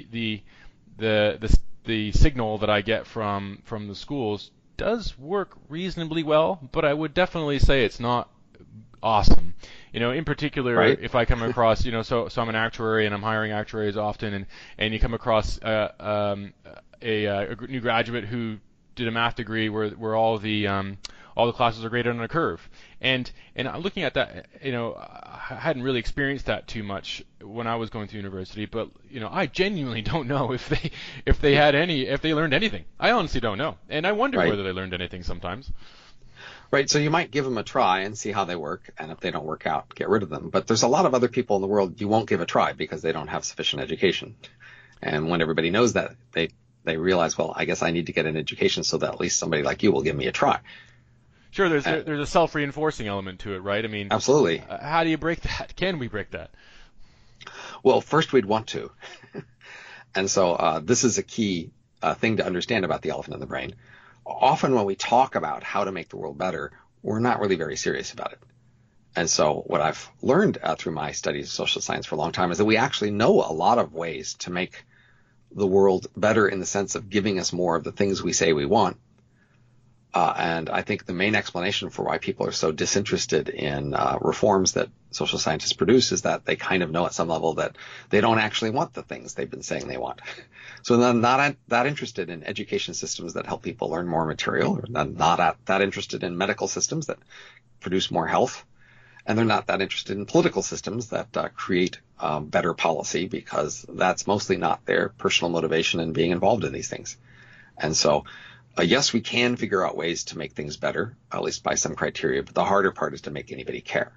the signal that I get from the schools does work reasonably well, but I would definitely say it's not awesome. In particular, Right. if I come across, so I'm an actuary and I'm hiring actuaries often, and you come across a new graduate who did a math degree where all the classes are graded on a curve, and I'm looking at that, I hadn't really experienced that too much when I was going to university, but I genuinely don't know if they learned anything. I honestly don't know, and I wonder Right. whether they learned anything sometimes. Right, so you might give them a try and see how they work, and if they don't work out, get rid of them. But there's a lot of other people in the world you won't give a try because they don't have sufficient education. And when everybody knows that, they realize, well, I guess I need to get an education so that at least somebody like you will give me a try. Sure, there's a self-reinforcing element to it, right? I mean, Absolutely. How do you break that? Can we break that? Well, first we'd want to. And so this is a key thing to understand about the elephant in the brain. Often when we talk about how to make the world better, we're not really very serious about it. And so what I've learned through my studies of social science for a long time is that we actually know a lot of ways to make the world better in the sense of giving us more of the things we say we want. And I think the main explanation for why people are so disinterested in reforms that social scientists produce is that they kind of know at some level that they don't actually want the things they've been saying they want. So they're not that interested in education systems that help people learn more material, or not that interested in medical systems that produce more health. And they're not that interested in political systems that create better policy, because that's mostly not their personal motivation in being involved in these things. And so yes, we can figure out ways to make things better, at least by some criteria, but the harder part is to make anybody care.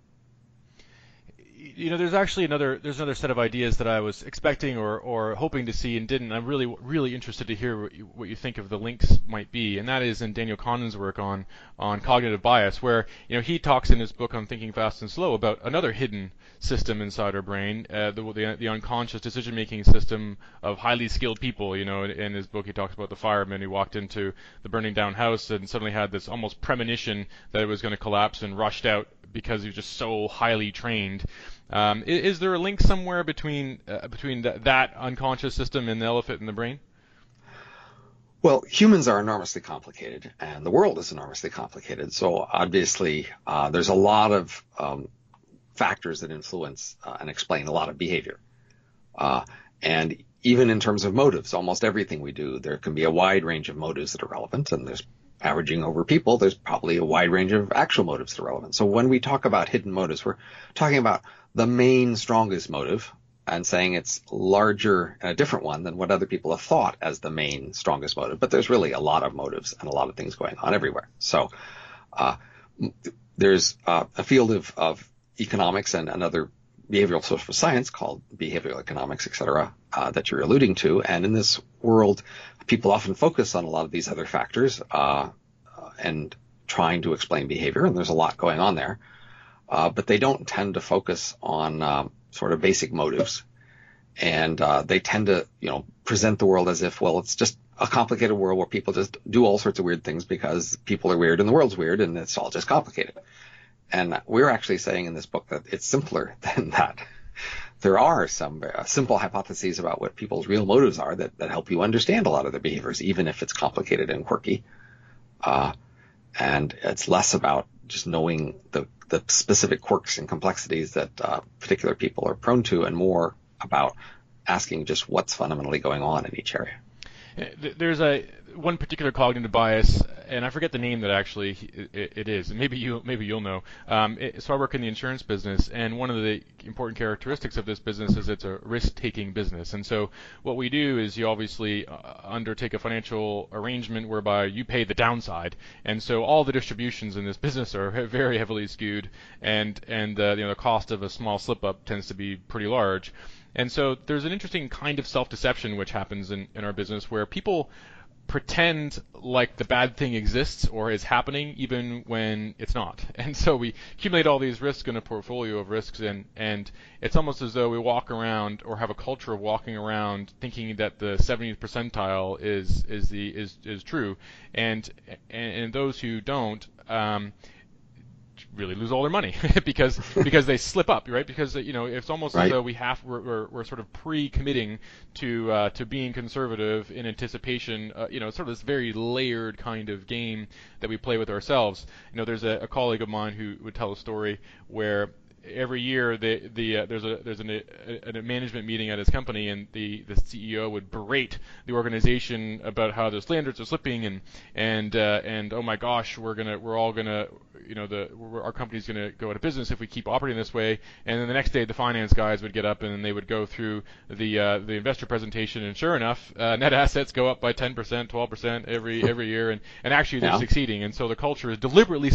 There's actually another set of ideas that I was expecting or hoping to see and didn't. I'm really interested to hear what you think of the links might be, and that is in Daniel Kahneman's work on cognitive bias, where he talks in his book on Thinking Fast and Slow about another hidden system inside our brain, the unconscious decision-making system of highly skilled people. In his book he talks about the fireman who walked into the burning down house and suddenly had this almost premonition that it was going to collapse and rushed out because he was just so highly trained. Is there a link somewhere between that unconscious system and the elephant in the brain? Well, humans are enormously complicated, and the world is enormously complicated. So obviously, there's a lot of factors that influence and explain a lot of behavior. And even in terms of motives, almost everything we do, there can be a wide range of motives that are relevant, and there's averaging over people, there's probably a wide range of actual motives that are relevant. So when we talk about hidden motives, we're talking about the main strongest motive and saying it's larger and a different one than what other people have thought as the main strongest motive. But there's really a lot of motives and a lot of things going on everywhere. So there's a field of economics and another behavioral social science called behavioral economics, et cetera, that you're alluding to. And in this world, people often focus on a lot of these other factors and trying to explain behavior, and there's a lot going on there. But they don't tend to focus on sort of basic motives. And they tend to, present the world as if, well, it's just a complicated world where people just do all sorts of weird things because people are weird and the world's weird, and it's all just complicated. And we're actually saying in this book that it's simpler than that. There are some simple hypotheses about what people's real motives are that help you understand a lot of their behaviors, even if it's complicated and quirky. And it's less about just knowing the specific quirks and complexities that particular people are prone to, and more about asking just what's fundamentally going on in each area. There's one particular cognitive bias, and I forget the name that actually it is. Maybe you'll know. So I work in the insurance business, and one of the important characteristics of this business is it's a risk-taking business. And so what we do is you obviously undertake a financial arrangement whereby you pay the downside, and so all the distributions in this business are very heavily skewed, and the cost of a small slip-up tends to be pretty large. And so there's an interesting kind of self-deception which happens in our business where people pretend like the bad thing exists or is happening even when it's not. And so we accumulate all these risks in a portfolio of risks, and it's almost as though we walk around or have a culture of walking around thinking that the 70th percentile is true, and those who don't really lose all their money because they slip up, right? Because it's almost as though we're sort of pre-committing to being conservative in anticipation. Sort of this very layered kind of game that we play with ourselves. There's a colleague of mine who would tell a story where every year there's a management meeting at his company, and the CEO would berate the organization about how the standards are slipping, and oh my gosh, our company's gonna go out of business if we keep operating this way. And then the next day the finance guys would get up and they would go through the investor presentation, and sure enough, net assets go up by 10%, 12% every year, and actually they're succeeding. And so the culture is deliberately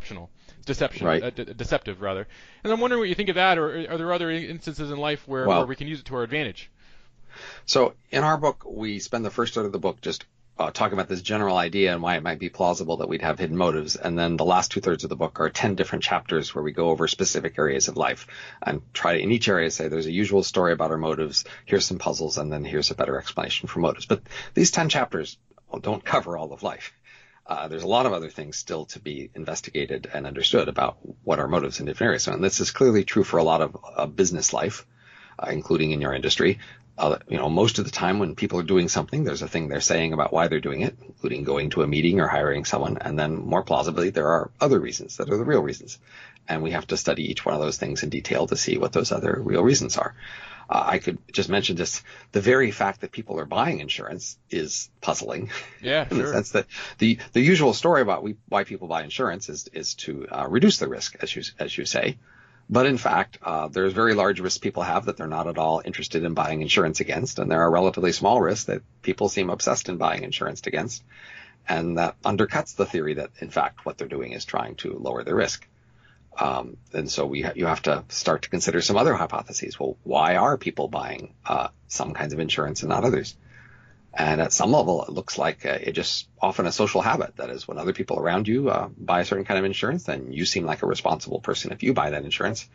deceptive rather. And I'm wondering what you think of that, or are there other instances in life where we can use it to our advantage? So in our book, we spend the first third of the book just talking about this general idea and why it might be plausible that we'd have hidden motives. And then the last 2/3 of the book are 10 different chapters where we go over specific areas of life and try to, in each area, say there's a usual story about our motives, here's some puzzles, and then here's a better explanation for motives. But these 10 chapters don't cover all of life. There's a lot of other things still to be investigated and understood about what our motives in different areas are. And this is clearly true for a lot of business life, including in your industry. Most of the time when people are doing something, there's a thing they're saying about why they're doing it, including going to a meeting or hiring someone. And then more plausibly, there are other reasons that are the real reasons. And we have to study each one of those things in detail to see what those other real reasons are. I could just mention just the very fact that people are buying insurance is puzzling. Yeah, in the sense that the usual story about why people buy insurance is to reduce the risk, as you say. But in fact, there's very large risks people have that they're not at all interested in buying insurance against, and there are relatively small risks that people seem obsessed in buying insurance against, and that undercuts the theory that in fact what they're doing is trying to lower the risk. And so you have to start to consider some other hypotheses. Well, why are people buying some kinds of insurance and not others? And at some level, it looks like it's just often a social habit. That is, when other people around you buy a certain kind of insurance, then you seem like a responsible person if you buy that insurance,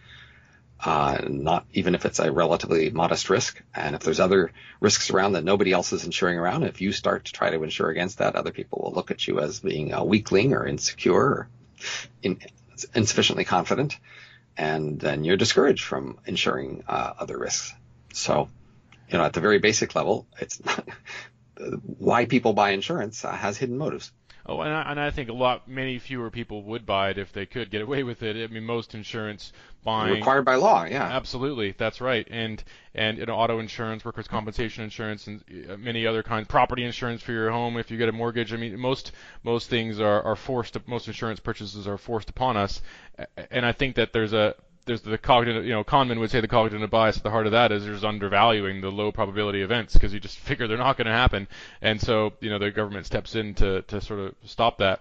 not even if it's a relatively modest risk. And if there's other risks around that nobody else is insuring around, if you start to try to insure against that, other people will look at you as being a weakling or insecure or insufficiently confident, and then you're discouraged from insuring other risks. So, at the very basic level, it's not, why people buy insurance has hidden motives. Oh, and I think many fewer people would buy it if they could get away with it. I mean, most insurance buying required by law, yeah. Absolutely, that's right. And auto insurance, workers' compensation insurance, and many other kinds, property insurance for your home if you get a mortgage. I mean, most things are forced. Most insurance purchases are forced upon us. And I think that there's the cognitive, Kahneman would say the cognitive bias at the heart of that is there's undervaluing the low probability events because you just figure they're not going to happen. And so, the government steps in to sort of stop that.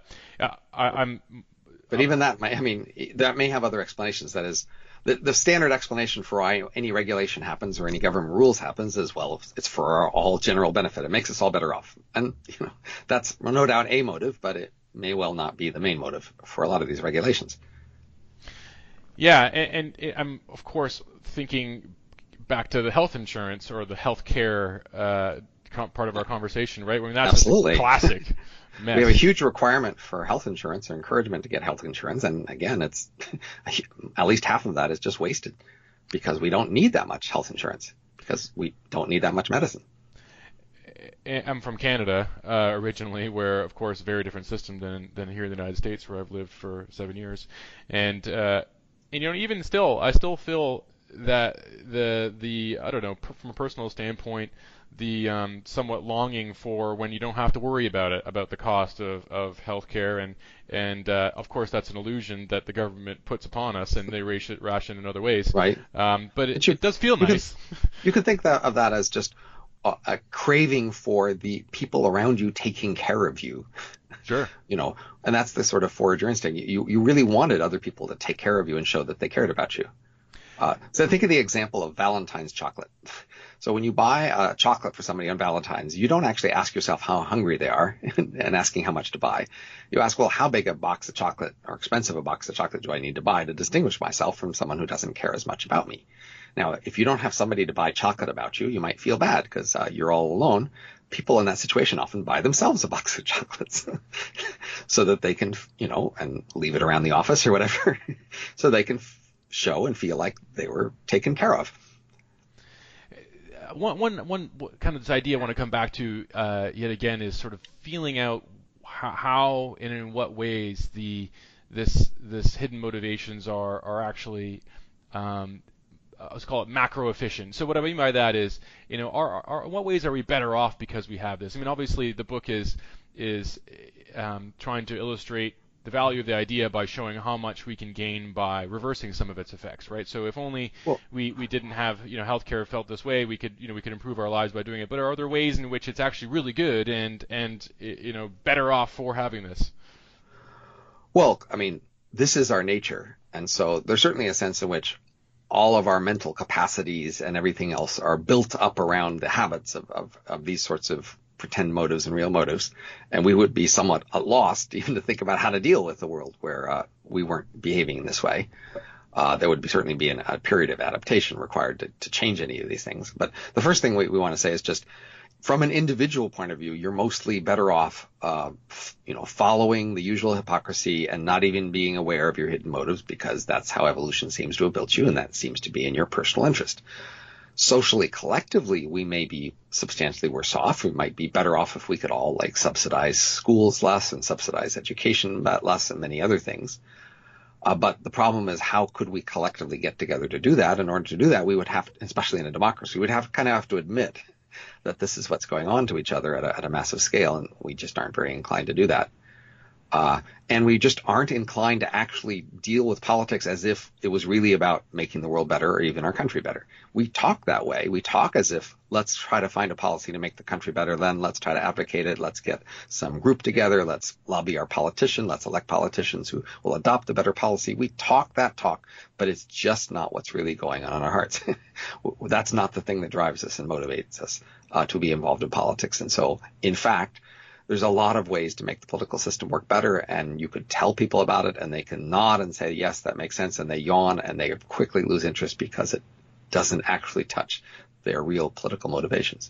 But even that, that may have other explanations. That is, the standard explanation for why any regulation happens or any government rules happens is, well, it's for our all general benefit. It makes us all better off. And, that's no doubt a motive, but it may well not be the main motive for a lot of these regulations. Yeah, and I'm, of course, thinking back to the health insurance or the health care part of our conversation, right? I mean, that's Absolutely. Just a classic mess. We have a huge requirement for health insurance or encouragement to get health insurance, and again, it's at least half of that is just wasted because we don't need that much health insurance because we don't need that much medicine. I'm from Canada originally, where, of course, a very different system than here in the United States, where I've lived for 7 years, and even still, I still feel that the I don't know, from a personal standpoint, the somewhat longing for when you don't have to worry about the cost of healthcare, and of course that's an illusion that the government puts upon us, and they ration in other ways. Right. But it does feel nice. You could think of that as just a craving for the people around you taking care of you. Sure. And that's the sort of forager instinct. You really wanted other people to take care of you and show that they cared about you. So think of the example of Valentine's chocolate. So when you buy a chocolate for somebody on Valentine's, you don't actually ask yourself how hungry they are and asking how much to buy. You ask, well, how big a box of chocolate or expensive a box of chocolate do I need to buy to distinguish myself from someone who doesn't care as much about me? Now, if you don't have somebody to buy chocolate about you, you might feel bad because you're all alone. People in that situation often buy themselves a box of chocolates so that they can, and leave it around the office or whatever, so they can show and feel like they were taken care of. One kind of this idea I want to come back to yet again is sort of feeling out how and in what ways this hidden motivations are actually let's call it macro efficient. So what I mean by that is, in what ways are we better off because we have this? I mean, obviously the book is trying to illustrate the value of the idea by showing how much we can gain by reversing some of its effects, right? So if only we didn't have healthcare felt this way, we could improve our lives by doing it. But are there ways in which it's actually really good and better off for having this? Well, I mean, this is our nature, and so there's certainly a sense in which all of our mental capacities and everything else are built up around the habits of these sorts of pretend motives and real motives, and we would be somewhat lost even to think about how to deal with the world where we weren't behaving in this way. There would certainly be a period of adaptation required to change any of these things. But the first thing we want to say is just from an individual point of view, you're mostly better off, following the usual hypocrisy and not even being aware of your hidden motives, because that's how evolution seems to have built you, and that seems to be in your personal interest. Socially, collectively, we may be substantially worse off. We might be better off if we could all subsidize schools less and subsidize education less and many other things. But the problem is, how could we collectively get together to do that? In order to do that, we would have, especially in a democracy, we'd have to admit that this is what's going on to each other at a massive scale, and we just aren't very inclined to do that. And we just aren't inclined to actually deal with politics as if it was really about making the world better or even our country better. We talk that way. We talk as if, let's try to find a policy to make the country better, then let's try to advocate it, let's get some group together, let's lobby our politician, let's elect politicians who will adopt a better policy. We talk that talk, but it's just not what's really going on in our hearts. That's not the thing that drives us and motivates us to be involved in politics. And so, in fact, there's a lot of ways to make the political system work better, and you could tell people about it and they can nod and say, yes, that makes sense, and they yawn and they quickly lose interest because it doesn't actually touch their real political motivations.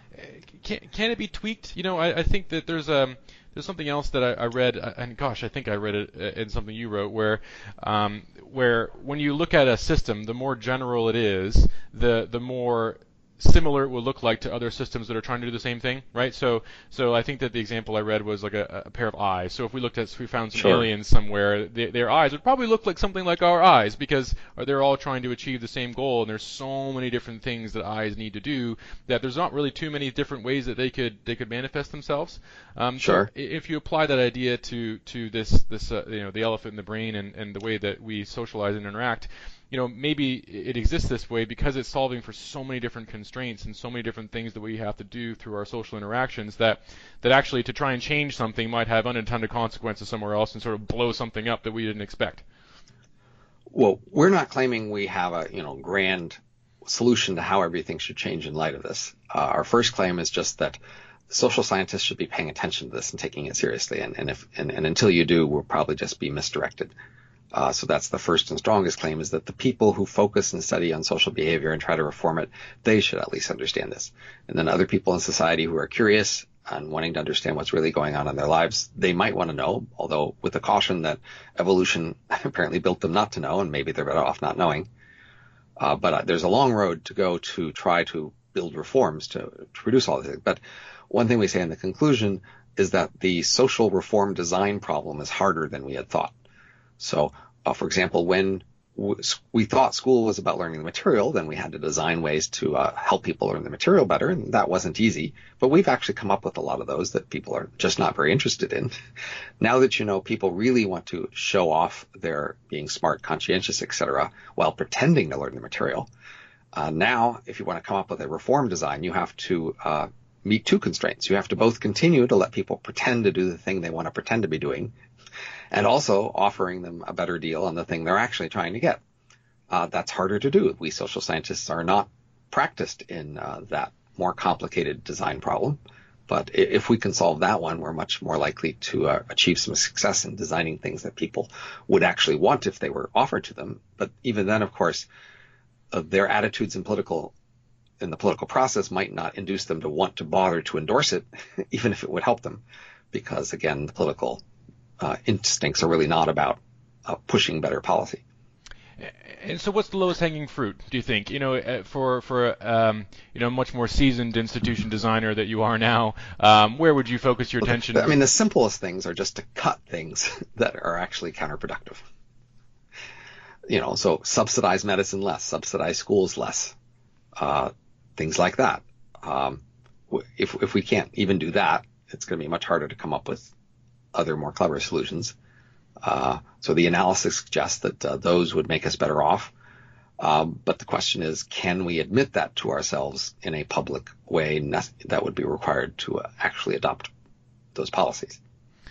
Can it be tweaked? I think that there's something else that I read, and gosh, I think I read it in something you wrote, where when you look at a system, the more general it is, the more similar it will look like to other systems that are trying to do the same thing, right? So I think that the example I read was like a pair of eyes. So if we found some aliens somewhere, their eyes would probably look like something like our eyes, because they're all trying to achieve the same goal, and there's so many different things that eyes need to do that there's not really too many different ways that they could manifest themselves. Sure. So if you apply that idea to this the elephant in the brain and the way that we socialize and interact, maybe it exists this way because it's solving for so many different constraints and so many different things that we have to do through our social interactions that actually to try and change something might have unintended consequences somewhere else and sort of blow something up that we didn't expect. Well, we're not claiming we have a grand solution to how everything should change in light of this. Our first claim is just that social scientists should be paying attention to this and taking it seriously, and until you do, we'll probably just be misdirected. So that's the first and strongest claim, is that the people who focus and study on social behavior and try to reform it, they should at least understand this. And then other people in society who are curious and wanting to understand what's really going on in their lives, they might want to know, although with the caution that evolution apparently built them not to know, and maybe they're better off not knowing. But there's a long road to go to try to build reforms to produce all this. But one thing we say in the conclusion is that the social reform design problem is harder than we had thought. So, for example, when we thought school was about learning the material, then we had to design ways to help people learn the material better, and that wasn't easy. But we've actually come up with a lot of those that people are just not very interested in. Now that people really want to show off their being smart, conscientious, etc., while pretending to learn the material, now if you want to come up with a reform design, you have to meet two constraints. You have to both continue to let people pretend to do the thing they want to pretend to be doing, and also offering them a better deal on the thing they're actually trying to get. that's harder to do. We social scientists are not practiced in that more complicated design problem. But if we can solve that one, we're much more likely to achieve some success in designing things that people would actually want if they were offered to them. But even then, of course, their attitudes in the political process might not induce them to want to bother to endorse it, even if it would help them. Because, again, the political instincts are really not about pushing better policy. And so, what's the lowest hanging fruit? Do you think? For a much more seasoned institution designer that you are now, where would you focus your attention? I mean, the simplest things are just to cut things that are actually counterproductive. So subsidize medicine less, subsidize schools less, things like that. If we can't even do that, it's going to be much harder to come up with other more clever solutions. So the analysis suggests that those would make us better off. But the question is, can we admit that to ourselves in a public way that would be required to actually adopt those policies?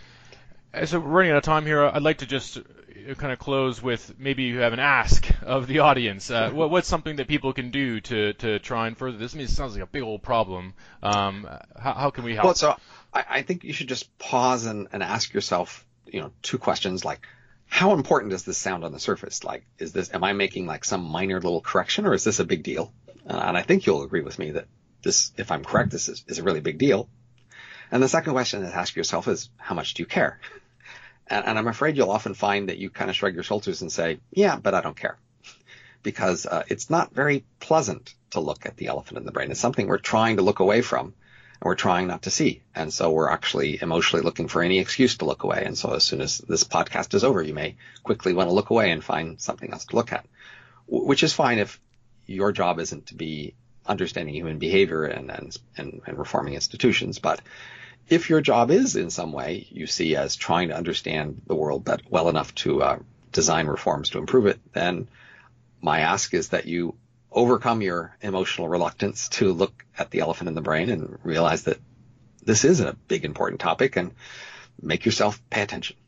So we're running out of time here. I'd like to just kind of close with maybe you have an ask of the audience. What's something that people can do to try and further this? I mean, it sounds like a big old problem. How can we help? Well, so I think you should just pause and ask yourself, two questions like, how important does this sound on the surface? Like, am I making like some minor little correction, or is this a big deal? And I think you'll agree with me that this, if I'm correct, this is a really big deal. And the second question to ask yourself is, how much do you care? And I'm afraid you'll often find that you kind of shrug your shoulders and say, yeah, but I don't care. Because it's not very pleasant to look at the elephant in the brain. It's something we're trying to look away from, and we're trying not to see. And so we're actually emotionally looking for any excuse to look away. And so as soon as this podcast is over, you may quickly want to look away and find something else to look at, which is fine if your job isn't to be understanding human behavior and reforming institutions. But if your job is in some way you see as trying to understand the world well enough to design reforms to improve it, then my ask is that you overcome your emotional reluctance to look at the elephant in the brain and realize that this is a big, important topic, and make yourself pay attention.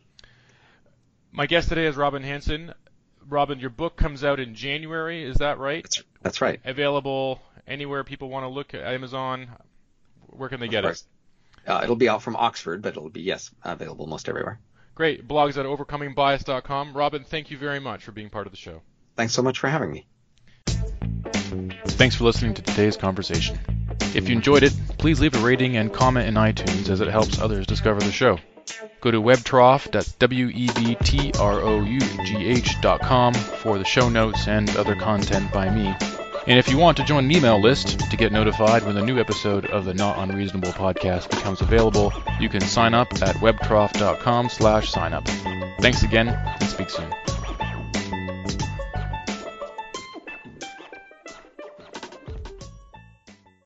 My guest today is Robin Hanson. Robin, your book comes out in January, is that right? That's right. Available anywhere people want to look at Amazon. Where can they get it? It'll be out from Oxford, but it'll be, available most everywhere. Great. Blogs at overcomingbias.com. Robin, thank you very much for being part of the show. Thanks so much for having me. Thanks for listening to today's conversation. If you enjoyed it, please leave a rating and comment in iTunes as it helps others discover the show. Go to webtrough, that's webtrough.com for the show notes and other content by me. And if you want to join an email list to get notified when a new episode of the Not Unreasonable podcast becomes available, you can sign up at webtrough.com/signup. Thanks again, and speak soon.